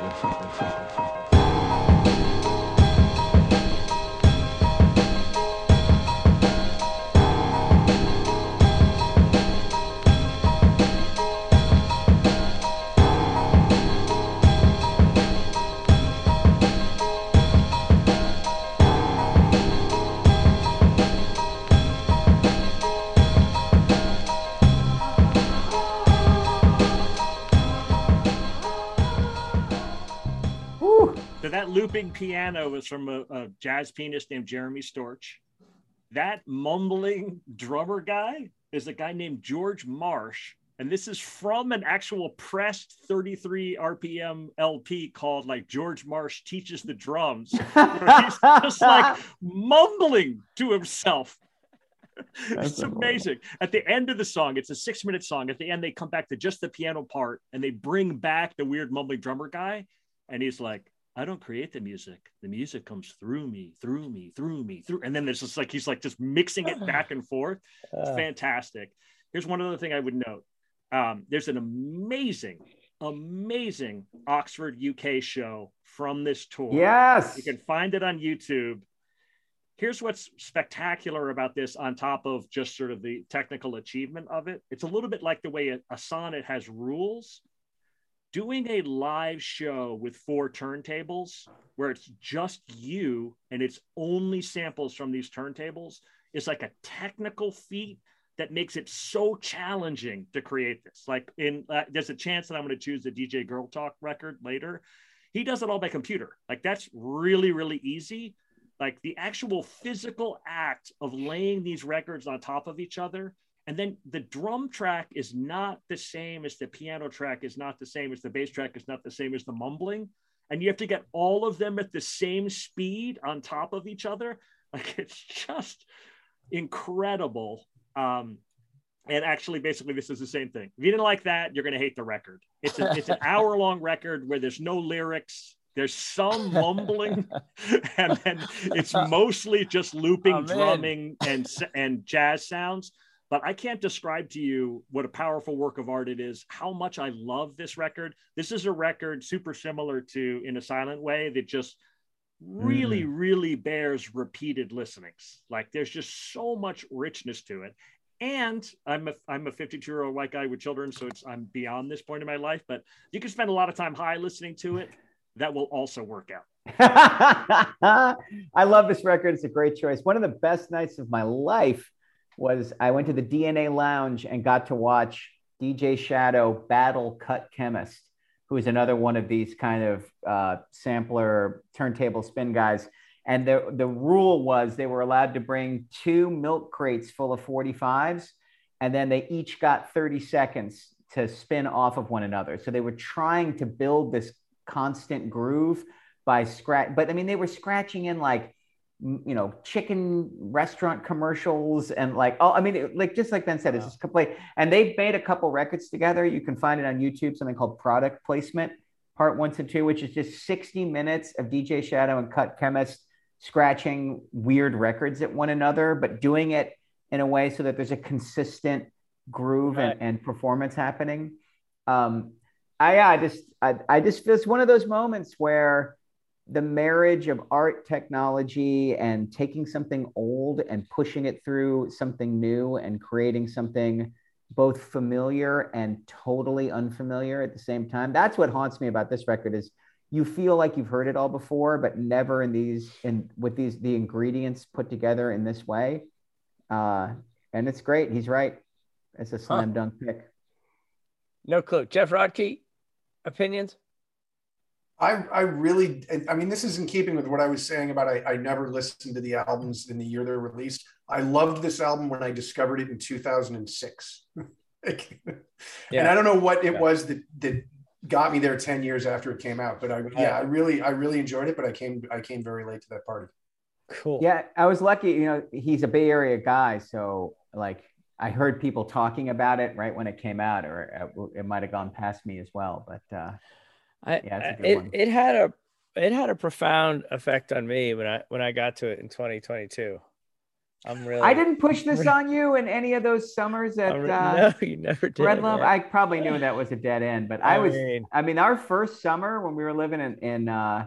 So that looping piano was from a, a jazz pianist named Jeremy Storch. That mumbling drummer guy is a guy named George Marsh. And this is from an actual pressed thirty-three R P M L P called, like, George Marsh Teaches the Drums, where he's just like mumbling to himself. It's amazing. At the end of the song, it's a six minute song. At the end, they come back to just the piano part and they bring back the weird mumbling drummer guy. And he's like, I don't create the music. The music comes through me, through me, through me, through. And then there's just like, he's like just mixing it back and forth. It's Uh. fantastic. Here's one other thing I would note. Um, there's an amazing, amazing Oxford, U K show from this tour. Yes. You can find it on YouTube. Here's what's spectacular about this, on top of just sort of the technical achievement of it. It's a little bit like the way a, a sonnet has rules. Doing a live show with four turntables where it's just you and it's only samples from these turntables is like a technical feat that makes it so challenging to create this. Like in, uh, there's a chance that I'm going to choose the D J Girl Talk record later. He does it all by computer. Like that's really, really easy. Like the actual physical act of laying these records on top of each other. And then the drum track is not the same as the piano track, is not the same as the bass track, is not the same as the mumbling. And you have to get all of them at the same speed on top of each other. Like it's just incredible. Um, and actually, basically, this is the same thing. If you didn't like that, you're going to hate the record. It's, a, it's an hour long record where there's no lyrics. There's some mumbling, and then it's mostly just looping, Oh, man. drumming, and and jazz sounds. But I can't describe to you what a powerful work of art it is, how much I love this record. This is a record super similar to In a Silent Way that just really, mm. really bears repeated listenings. Like there's just so much richness to it. And I'm a, I'm a fifty-two-year-old white guy with children, so it's I'm beyond this point in my life. But you can spend a lot of time high listening to it. That will also work out. I love this record. It's a great choice. One of the best nights of my life was I went to the D N A Lounge and got to watch D J Shadow battle Cut Chemist, who is another one of these kind of uh, sampler turntable spin guys. And the, the rule was they were allowed to bring two milk crates full of forty-fives, and then they each got thirty seconds to spin off of one another. So they were trying to build this constant groove by scratch. But I mean, they were scratching in like, you know, chicken restaurant commercials and like, oh, I mean, it, like, just like Ben said, it's just complete. And they've made a couple records together. You can find it on YouTube, something called Product Placement, part one to two, which is just sixty minutes of D J Shadow and Cut Chemist scratching weird records at one another, but doing it in a way so that there's a consistent groove right. and, and performance happening. Um, I, I just, I, I just feel it's one of those moments where the marriage of art, technology, and taking something old and pushing it through something new and creating something both familiar and totally unfamiliar at the same time. That's what haunts me about this record is you feel like you've heard it all before, but never in these, in with these, the ingredients put together in this way. Uh, and it's great. He's right. It's a slam huh. dunk pick. No clue. Jeff Rodkey, opinions? I, I really, I mean, this is in keeping with what I was saying about I, I never listened to the albums in the year they're released. I loved this album when I discovered it in two thousand six. like, yeah. And I don't know what it yeah. was that, that got me there ten years after it came out, but I, yeah, I really, I really enjoyed it, but I came, I came very late to that party. Cool. Yeah. I was lucky, you know, he's a Bay Area guy. So like I heard people talking about it right when it came out, or it might've gone past me as well, but, uh, I, yeah, it, it had a it had a profound effect on me when I when I got to it in twenty twenty-two. I'm really I didn't push this on you in any of those summers at re- uh, no, you never did. Red Love. I probably knew that was a dead end, but I, I was mean, I mean our first summer when we were living in in uh,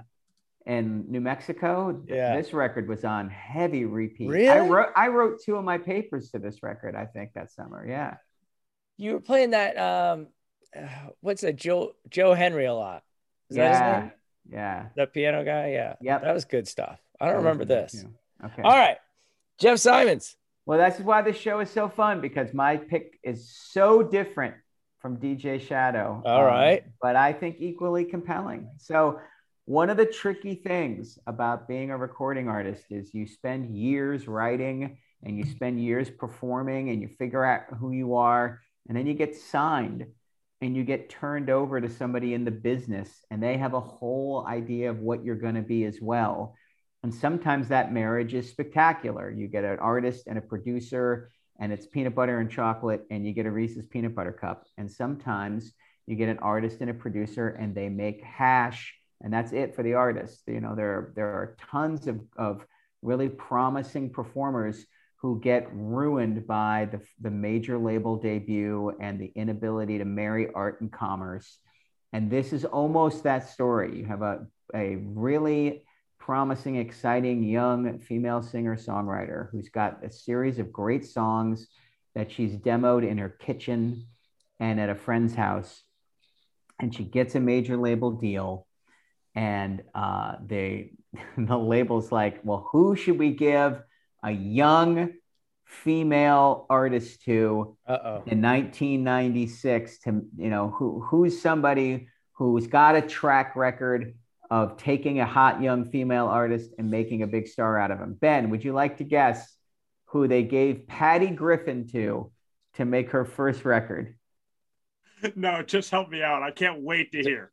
in New Mexico, yeah. this record was on heavy repeat. Really? I wrote I wrote two of my papers to this record, I think, that summer. Yeah. You were playing that um uh, what's that Joe Joe Henry a lot. Is yeah, that his name? Yeah. The piano guy? Yeah. Yep. That was good stuff. I don't remember this. Too. Okay. All right. Jeff Simons. Well, that's why this show is so fun, because my pick is so different from D J Shadow. All um, right. But I think equally compelling. So one of the tricky things about being a recording artist is you spend years writing and you spend years performing and you figure out who you are, and then you get signed. And you get turned over to somebody in the business and they have a whole idea of what you're going to be as well. And sometimes that marriage is spectacular. You get an artist and a producer and it's peanut butter and chocolate and you get a Reese's peanut butter cup. And sometimes you get an artist and a producer and they make hash and that's it for the artist. You know, there, there are tons of, of really promising performers who get ruined by the, the major label debut and the inability to marry art and commerce. And this is almost that story. You have a, a really promising, exciting, young female singer-songwriter who's got a series of great songs that she's demoed in her kitchen and at a friend's house. And she gets a major label deal. And uh, they, the label's like, well, who should we give a young female artist to Uh-oh. in nineteen ninety-six to, you know, who who's somebody who's got a track record of taking a hot young female artist and making a big star out of him. Ben, would you like to guess who they gave Patty Griffin to to make her first record? No, just help me out. I can't wait to hear.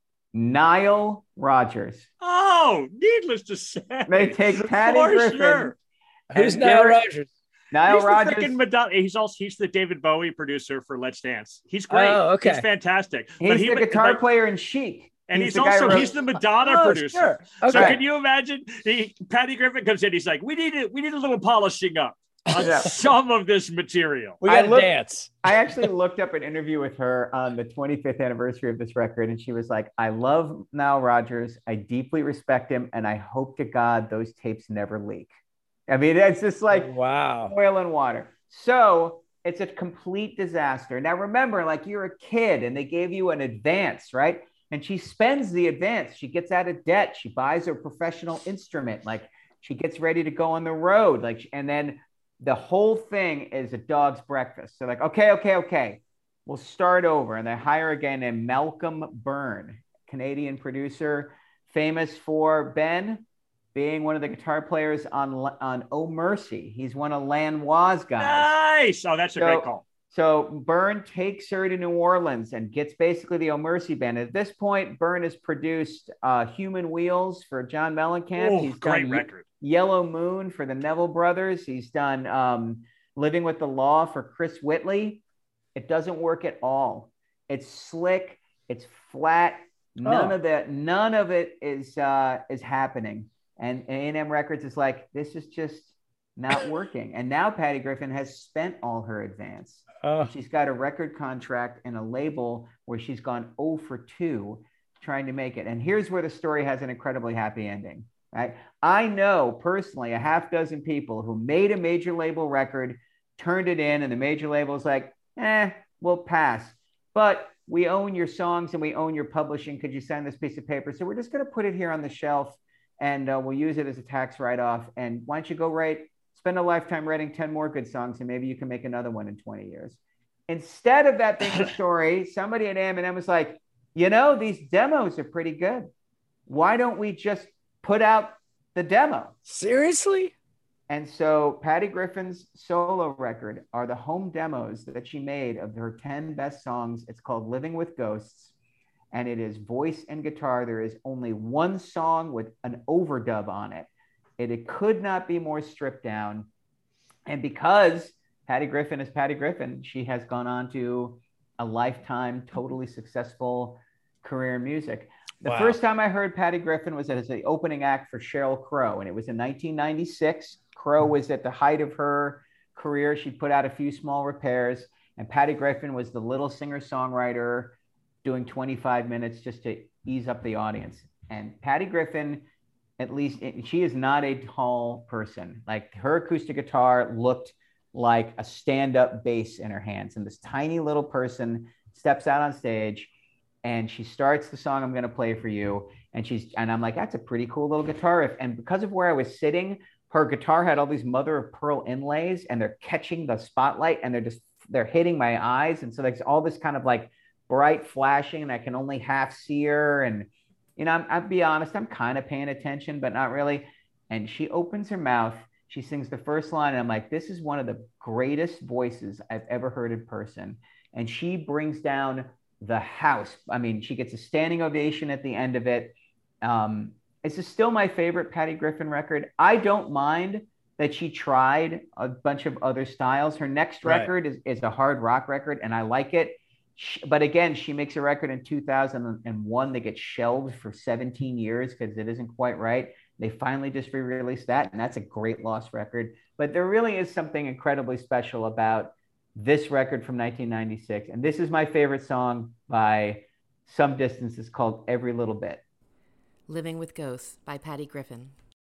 Nile Rodgers. Oh, needless to say. They take Patty For Griffin. sure. Who's and Nile give her- Rodgers? Nile He's Rodgers. the freaking Madonna. He's also he's the David Bowie producer for Let's Dance. He's great. Oh, okay. He's fantastic. He's but he the would- guitar like, player in Chic. and he's, the guy also who wrote- he's the Madonna Oh, producer. sure. So Okay. can you imagine? He, Patty Griffin comes in. He's like, "We need it. We need a little polishing up on Yeah. some of this material." We I got to look- dance. I actually looked up an interview with her on the twenty-fifth anniversary of this record, and she was like, I love Nile Rodgers. I deeply respect him, and I hope to God those tapes never leak. I mean, it's just like Wow. oil and water. So it's a complete disaster. Now, remember, like you're a kid and they gave you an advance, right? And she spends the advance. She gets out of debt. She buys a professional instrument. Like she gets ready to go on the road. Like, and then the whole thing is a dog's breakfast. So like, okay, okay, okay, we'll start over. And they hire a guy named Malcolm Byrne, Canadian producer, famous for Ben being one of the guitar players on on Oh Mercy. He's one of Lanois guys. Nice. Oh, that's a So- great call. So Byrne takes her to New Orleans and gets basically the Oh Mercy band. At this point, Byrne has produced uh, Human Wheels for John Mellencamp. Oh, He's great done record. Yellow Moon for the Neville Brothers. He's done um, Living with the Law for Chris Whitley. It doesn't work at all. It's slick. It's flat. None Oh. of that. None of it is uh, is happening. And A and M Records is like, this is just not working. And now Patty Griffin has spent all her advance. Oh. She's got a record contract and a label where she's gone oh for two trying to make it. And here's where the story has an incredibly happy ending. Right? I know personally a half dozen people who made a major label record, turned it in, and the major label's like, eh, we'll pass. But we own your songs and we own your publishing. Could you sign this piece of paper? So we're just going to put it here on the shelf and uh, we'll use it as a tax write-off. And why don't you go write, spend a lifetime writing ten more good songs and maybe you can make another one in twenty years. Instead of that being the story, somebody at A and M was like, you know, these demos are pretty good. Why don't we just put out the demo? Seriously? And so Patty Griffin's solo record are the home demos that she made of her ten best songs. It's called Living with Ghosts, and it is voice and guitar. There is only one song with an overdub on it. It, it could not be more stripped down. And because Patty Griffin is Patty Griffin, she has gone on to a lifetime, totally successful career in music. The Wow. first time I heard Patty Griffin was as the opening act for Sheryl Crow, and it was in nineteen ninety-six. Crow was at the height of her career. She put out a few small repairs, and Patty Griffin was the little singer-songwriter doing twenty-five minutes just to ease up the audience. And Patty Griffin, at least, she is not a tall person. Like her acoustic guitar looked like a stand-up bass in her hands, and this tiny little person steps out on stage and she starts the song I'm going to play for you. And she's, and I'm like, that's a pretty cool little guitar riff. And because of where I was sitting, her guitar had all these mother of pearl inlays and they're catching the spotlight and they're just, they're hitting my eyes. And so there's all this kind of like bright flashing and I can only half see her. And, you know, I'm, I'll be honest, I'm kind of paying attention, but not really. And she opens her mouth. She sings the first line. And I'm like, this is one of the greatest voices I've ever heard in person. And she brings down the house. I mean, she gets a standing ovation at the end of it. Um, this is still my favorite Patty Griffin record. I don't mind that she tried a bunch of other styles. Her next Right. record is, is a hard rock record, and I like it. She, but again, she makes a record in two thousand one that gets shelved for seventeen years because it isn't quite right. They finally just re-released that, and that's a great lost record. But there really is something incredibly special about this record from nineteen ninety-six. And this is my favorite song by some distance. It's called Every Little Bit. Living with Ghosts by Patty Griffin.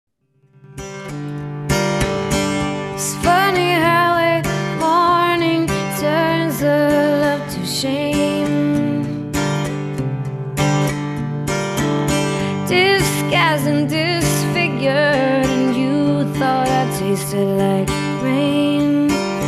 It's funny how a morning turns the love to shame, disguised and disfigured, and you thought I tasted like rain.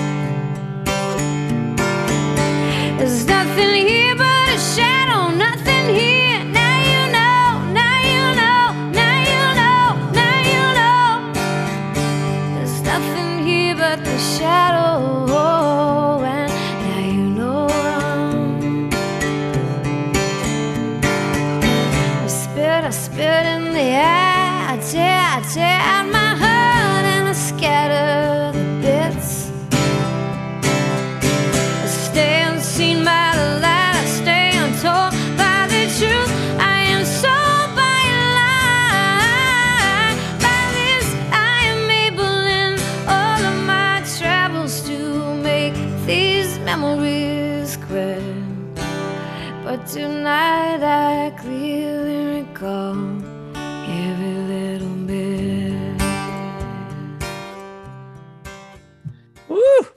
these memories quit. But tonight I clearly recall every little bit. Woo!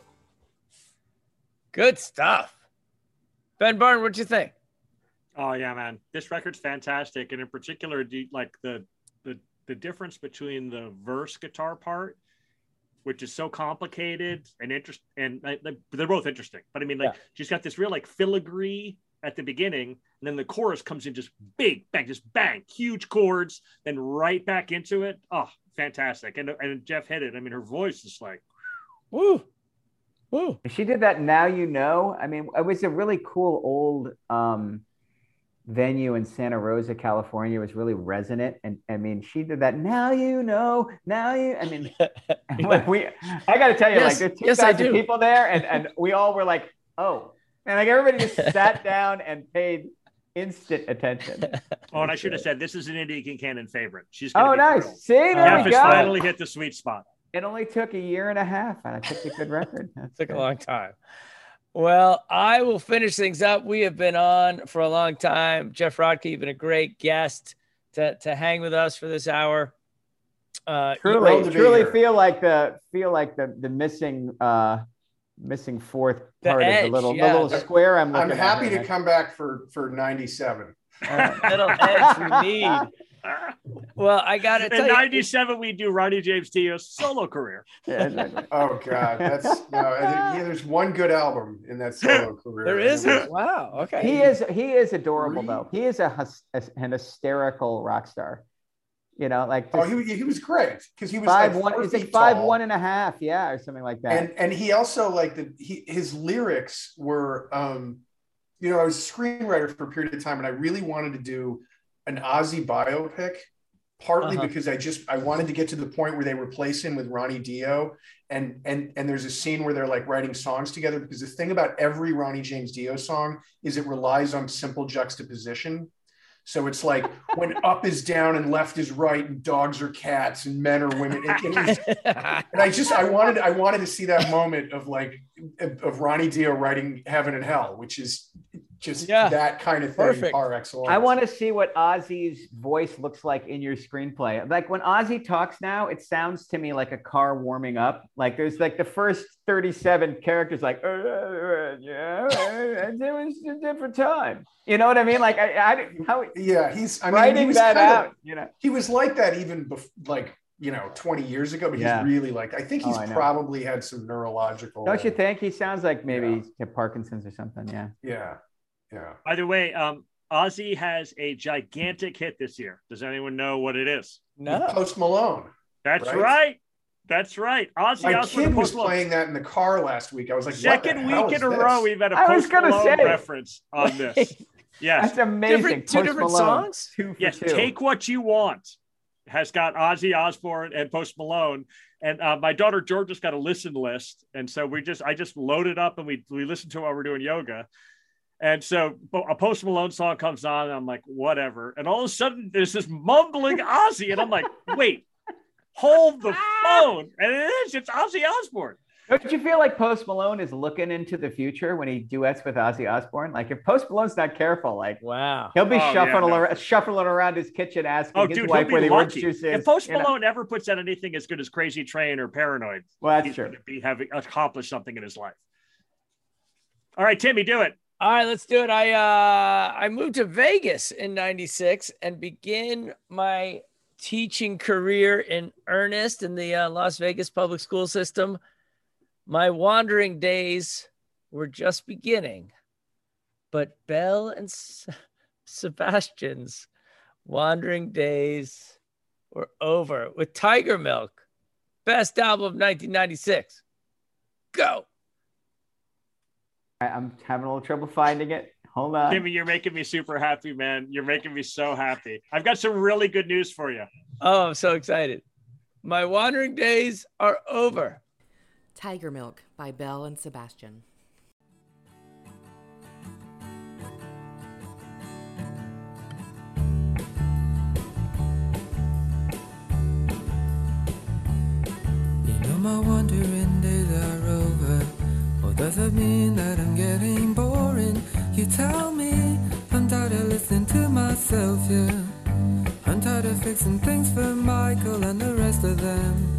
Good stuff. Ben Barn, what'd you think? Oh yeah, man, this record's fantastic, and in particular, the, like the the the difference between the verse guitar part, which is so complicated and interest, and uh, they're both interesting. But I mean, like, yeah. she's got this real like filigree at the beginning, and then the chorus comes in just big bang, just bang, huge chords, then right back into it. Oh, fantastic! And and Jeff hit it. I mean, her voice is like, woo. Woo. She did that Now You Know. I mean, it was a really cool old um, venue in Santa Rosa, California. It was really resonant. And I mean, she did that Now You Know, Now You. I mean, yeah. we, I got to tell you, yes. like, there's two thousand yes, people there, and, and we all were like, oh. And like everybody just sat down and paid instant attention. Oh, and I should have said, this is an Indie King Cannon favorite. She's oh, nice. Thrilled. See, there Jeff we has go. finally hit the sweet spot. It only took a year and a half, and I picked a good record. That took good. a long time. Well, I will finish things up. We have been on for a long time. Jeff Rodke, you've been a great guest to, to hang with us for this hour. Uh, truly, truly feel like the feel like the the missing uh, missing fourth the part edge, of the little yeah. the little square. I'm I'm looking happy at to come back for for ninety-seven. Uh, little edge we need. Well, I got to tell in you. In ninety-seven, we do Ronnie James Dio's solo career. Oh, God. That's no, yeah, there's one good album in that solo career. There is? Wow. Okay. He is he is adorable, though. He is a, a an hysterical rock star. You know, like oh, he, he was great because he was five like one, is it five tall. one and a half, yeah, or something like that. And and he also like the he his lyrics were, um, you know, I was a screenwriter for a period of time, and I really wanted to do an Ozzy biopic, partly uh-huh. because I just I wanted to get to the point where they replace him with Ronnie Dio, and and and there's a scene where they're like writing songs together, because the thing about every Ronnie James Dio song is it relies on simple juxtaposition. So it's like when up is down and left is right, and dogs are cats and men are women. And, and, was, and I just I wanted I wanted to see that moment of like of Ronnie Dio writing Heaven and Hell, which is just yeah. that kind of thing. Perfect. Par excellence. I want to see what Ozzy's voice looks like in your screenplay. Like when Ozzy talks now, it sounds to me like a car warming up. Like there's like the first thirty-seven characters, like, uh, uh, yeah, it was a different time. You know what I mean? Like I, I how yeah, he's I mean, writing he was that kind out. Of, you know, he was like that even before, like. You know, twenty years ago, but yeah. he's really like, I think he's oh, I probably had some neurological. Don't you think? He sounds like maybe yeah. he's got Parkinson's or something. Yeah. Yeah. Yeah. By the way, um, Ozzy has a gigantic hit this year. Does anyone know what it is? No. With Post Malone. That's right. right. That's right. Ozzy My Osbourne kid was Malone. playing that in the car last week. I was like, second what the week in a this? row, we've had a Post Malone say. reference on this. Yes. That's amazing. Different, two Post different Malone. songs? Two for yes. two. Take What You Want has got Ozzy Osbourne and Post Malone, and uh, my daughter Georgia's got a listen list, and so we just I just loaded up and we we listened to it while we're doing yoga, and so a Post Malone song comes on, and I'm like, whatever, and all of a sudden there's this mumbling Ozzy, and I'm like, wait, hold the phone, and it is it's Ozzy Osbourne. Don't you feel like Post Malone is looking into the future when he duets with Ozzy Osbourne? Like if Post Malone's not careful, like wow, he'll be oh, shuffling, yeah, no. around, shuffling around his kitchen asking oh, his dude, wife where the orange juice is. If Post Malone know? ever puts out anything as good as Crazy Train or Paranoid, well, that's he's true. Going to be having accomplished something in his life. All right, Timmy, do it. All right, let's do it. I uh, I moved to Vegas in ninety-six and begin my teaching career in earnest in the uh, Las Vegas public school system. My wandering days were just beginning, but Belle and S- Sebastian's wandering days were over with Tiger Milk, best album of nineteen ninety-six. Go. I'm having a little trouble finding it. Hold on. Timmy, you're making me super happy, man. You're making me so happy. I've got some really good news for you. Oh, I'm so excited. My wandering days are over. Tiger Milk by Belle and Sebastian. You know my wandering days are over. All the Does it mean that I'm getting boring? You tell me. I'm tired of listening to myself, yeah. I'm tired of fixing things for Michael and the rest of them.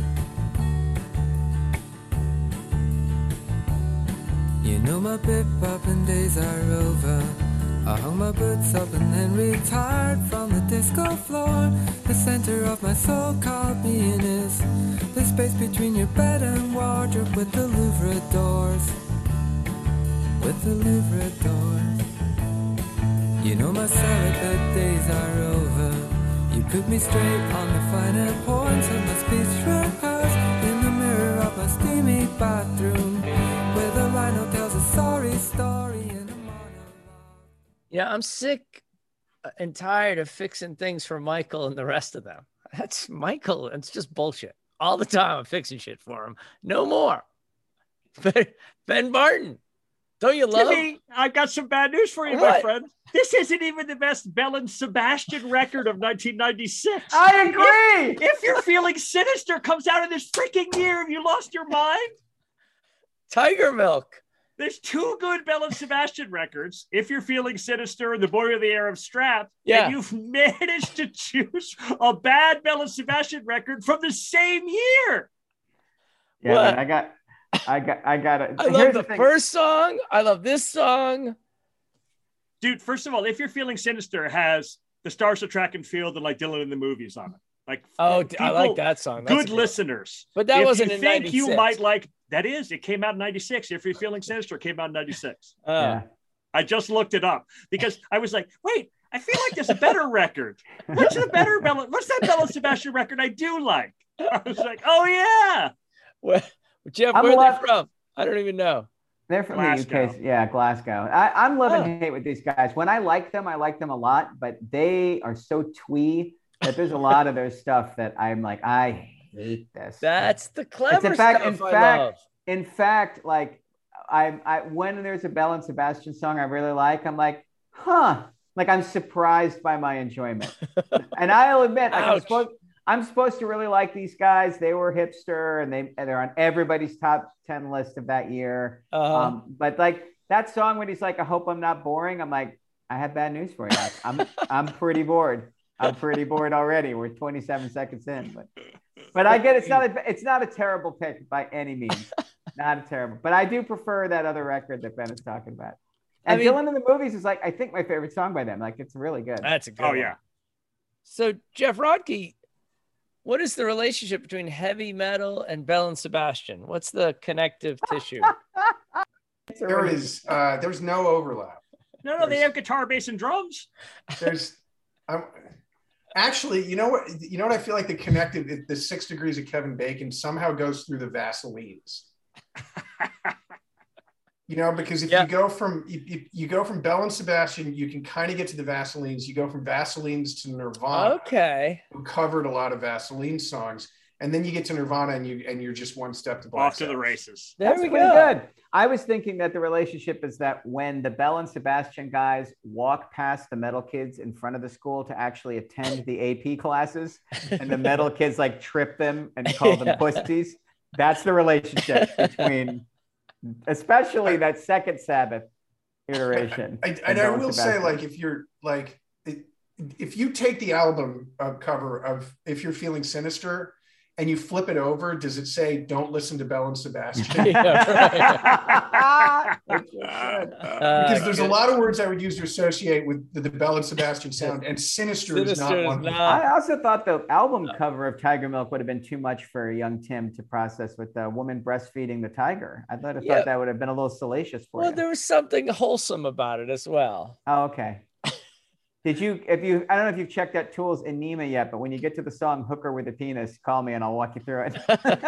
You know my bip-bopping days are over. I hung my boots up and then retired from the disco floor. The center of my so-called being is the space between your bed and wardrobe with the Louvre doors. With the Louvre doors. You know my celibate days are over. You put me straight on the finer points of my speech rehearsed in the mirror of my steamy bathroom, where the rhino tells a sorry story in a monologue. Yeah, I'm sick and tired of fixing things for Michael and the rest of them. That's Michael. It's just bullshit. All the time I'm fixing shit for him. No more. Ben Barton. Don't you love Jimmy, I've got some bad news for you, What? my friend. This isn't even the best Bell and Sebastian record of nineteen ninety-six. I agree. If, if You're Feeling Sinister comes out in this freaking year, have you lost your mind? Tiger Milk? There's two good Bell and Sebastian records. If You're Feeling Sinister and The Boy with the Arab Strap. Yeah. And you've managed to choose a bad Bell and Sebastian record from the same year. Yeah, What? man, I got, I got, I got it. I love the first song. I love this song. Dude, first of all, If You're Feeling Sinister has the Stars of Track and Field and like Dylan in the Movies on it. Like, Oh, people- I like that song. That's Good a good- listeners. But that If wasn't you in think you ninety-six. might like that is it came out in ninety-six. If You're Feeling Sinister it came out in ninety-six. Oh. Yeah. I just looked it up because I was like, wait, I feel like there's a better record. What's the better Bella? What's that Bella Sebastian record I do like? I was like, oh yeah. Well, Jeff, I'm where are love- they from? I don't even know. They're from Glasgow. the U K. Yeah, Glasgow. I, I'm love Oh. and hate with these guys. When I like them, I like them a lot, but they are so twee that there's a lot of their stuff that I'm like, I hate this. That's the clever It's in fact, stuff in I fact, love. in fact, like I, I, when there's a Bell and Sebastian song I really like, I'm like, huh, like I'm surprised by my enjoyment. And I'll admit, like, I'm Ouch. supposed, I'm supposed to really like these guys. They were hipster, and they and they're on everybody's top ten list of that year. Uh-huh. Um, but like that song when he's like, "I hope I'm not boring," I'm like, I have bad news for you. I'm I'm pretty bored. I'm pretty bored already. We're twenty-seven seconds in, but but I get it's not a, it's not a terrible pick by any means. Not a terrible, but I do prefer that other record that Ben is talking about. I And mean- Dylan in the Movies is like I think my favorite song by them. Like it's really good. That's a good Oh one. yeah. So, Jeff Rodkey, what is the relationship between heavy metal and Bell and Sebastian? What's the connective tissue? It's a There really- is uh, there's no overlap. No, no, they have guitar, bass, and drums. There's I'm actually, you know what, you know what I feel like the connective, the six degrees of Kevin Bacon somehow goes through the Vaselines. You know, because if Yeah. you go from if, if you go from Bell and Sebastian, you can kind of get to the Vaselines. You go from Vaselines to Nirvana, Okay. who covered a lot of Vaseline songs, and then you get to Nirvana, and you and you're just one step to Black Off to the Sabbath. races. There That's we pretty go. good. I was thinking that the relationship is that when the Bell and Sebastian guys walk past the metal kids in front of the school to actually attend the A P classes, and the metal kids like trip them and call Yeah. them pussies, that's the relationship between, especially that second Sabbath iteration. I, of and I Bell and will say, Sebastian. like, if you're like, it- if you take the album uh, cover of "If You're Feeling Sinister" and you flip it over, does it say "Don't listen to Bell and Sebastian"? Yeah, Which is good. Uh, Because there's a good. lot of words I would use to associate with the, the Bell and Sebastian sound, and "Sinister" is Sinister not is one. of them. not- I also thought the album cover of Tiger Milk would have been too much for young Tim to process with the woman breastfeeding the tiger. I thought I Yeah. thought that would have been a little salacious for Well, you. there was something wholesome about it as well. Oh, okay. Did you, if you, I don't know if you've checked out Tool's Enema yet, but when you get to the song Hooker with a Penis, call me and I'll walk you through it.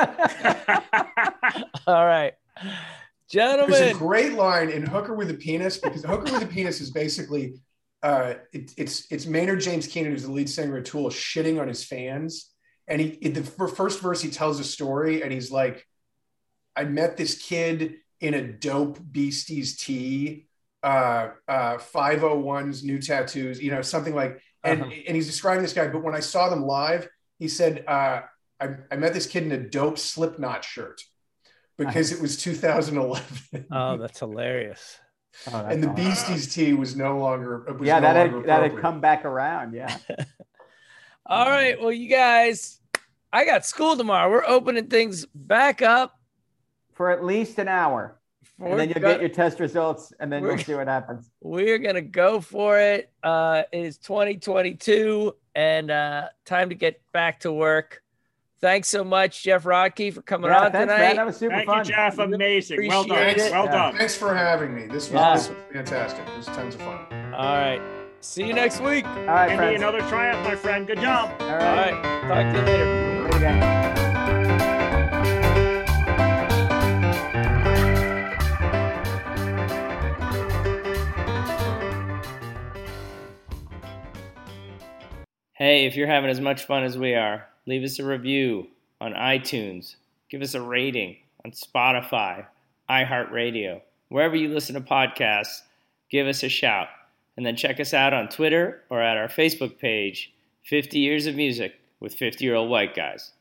All right. There's a Gentlemen. great line in "Hooker with a Penis" because "Hooker with a Penis" is basically uh, it, it's it's Maynard James Keenan, who's the lead singer of Tool, shitting on his fans, and he in the f- first verse he tells a story, and he's like, "I met this kid in a dope Beasties tee, uh, uh, five oh ones, new tattoos, you know, something like," and Uh-huh. and he's describing this guy, but when I saw them live, he said, uh, I, "I met this kid in a dope Slipknot shirt." because it was two thousand eleven. Oh, that's hilarious. Oh, that's And the awesome. Beasties tee was no longer. Was Yeah, no that longer had, that had appropriate. come back around. Yeah. All right. Well, you guys, I got school tomorrow. We're opening things back up. For at least an hour. And then you'll We're get your test results, and then we're- we'll see what happens. We're going to go for it. Uh, it is twenty twenty-two and uh, time to get back to work. Thanks so much, Jeff Rodkey, for coming Yeah, on thanks, tonight. man. That was super Thank fun. you, Jeff. Amazing. Well done. Appreciate it. Well Yeah. done. Thanks for having me. This was, Yeah. this was fantastic. It was tons of fun. All right. See you next week. All right, Andy, friends. another triumph, my friend. Good job. All All right. right. Talk to you later. Later, guys. Hey, if you're having as much fun as we are, leave us a review on iTunes. Give us a rating on Spotify, iHeartRadio. Wherever you listen to podcasts, give us a shout. And then check us out on Twitter or at our Facebook page, fifty Years of Music with fifty-year-old white guys.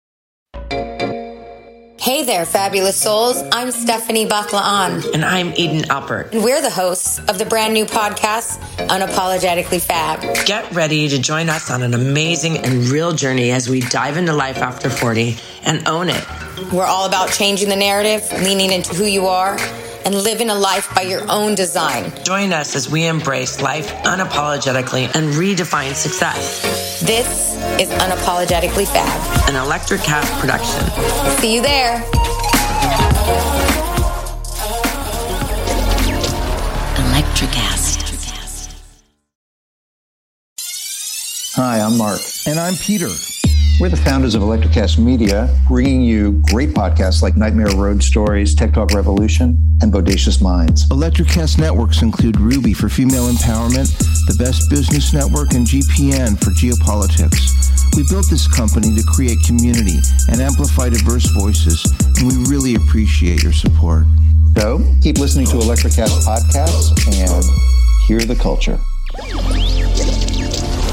Hey there, fabulous souls. I'm Stephanie Baklaan. And I'm Eden Alpert. And we're the hosts of the brand new podcast, Unapologetically Fab. Get ready to join us on an amazing and real journey as we dive into life after forty and own it. We're all about changing the narrative, leaning into who you are, and living a life by your own design. Join us as we embrace life unapologetically and redefine success. This is Unapologetically Fab, an Electric Cat production. See you there. Electricast. Hi, I'm Mark. And I'm Peter. We're the founders of Electricast Media, bringing you great podcasts like Nightmare Road Stories, Tech Talk Revolution, and Bodacious Minds. Electricast networks include Ruby for female empowerment, the Best Business Network, and G P N for geopolitics. We built this company to create community and amplify diverse voices, and we really appreciate your support. So, keep listening to Electricast podcasts and hear the culture.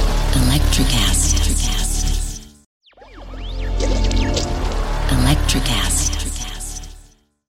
Electricast. Electricast.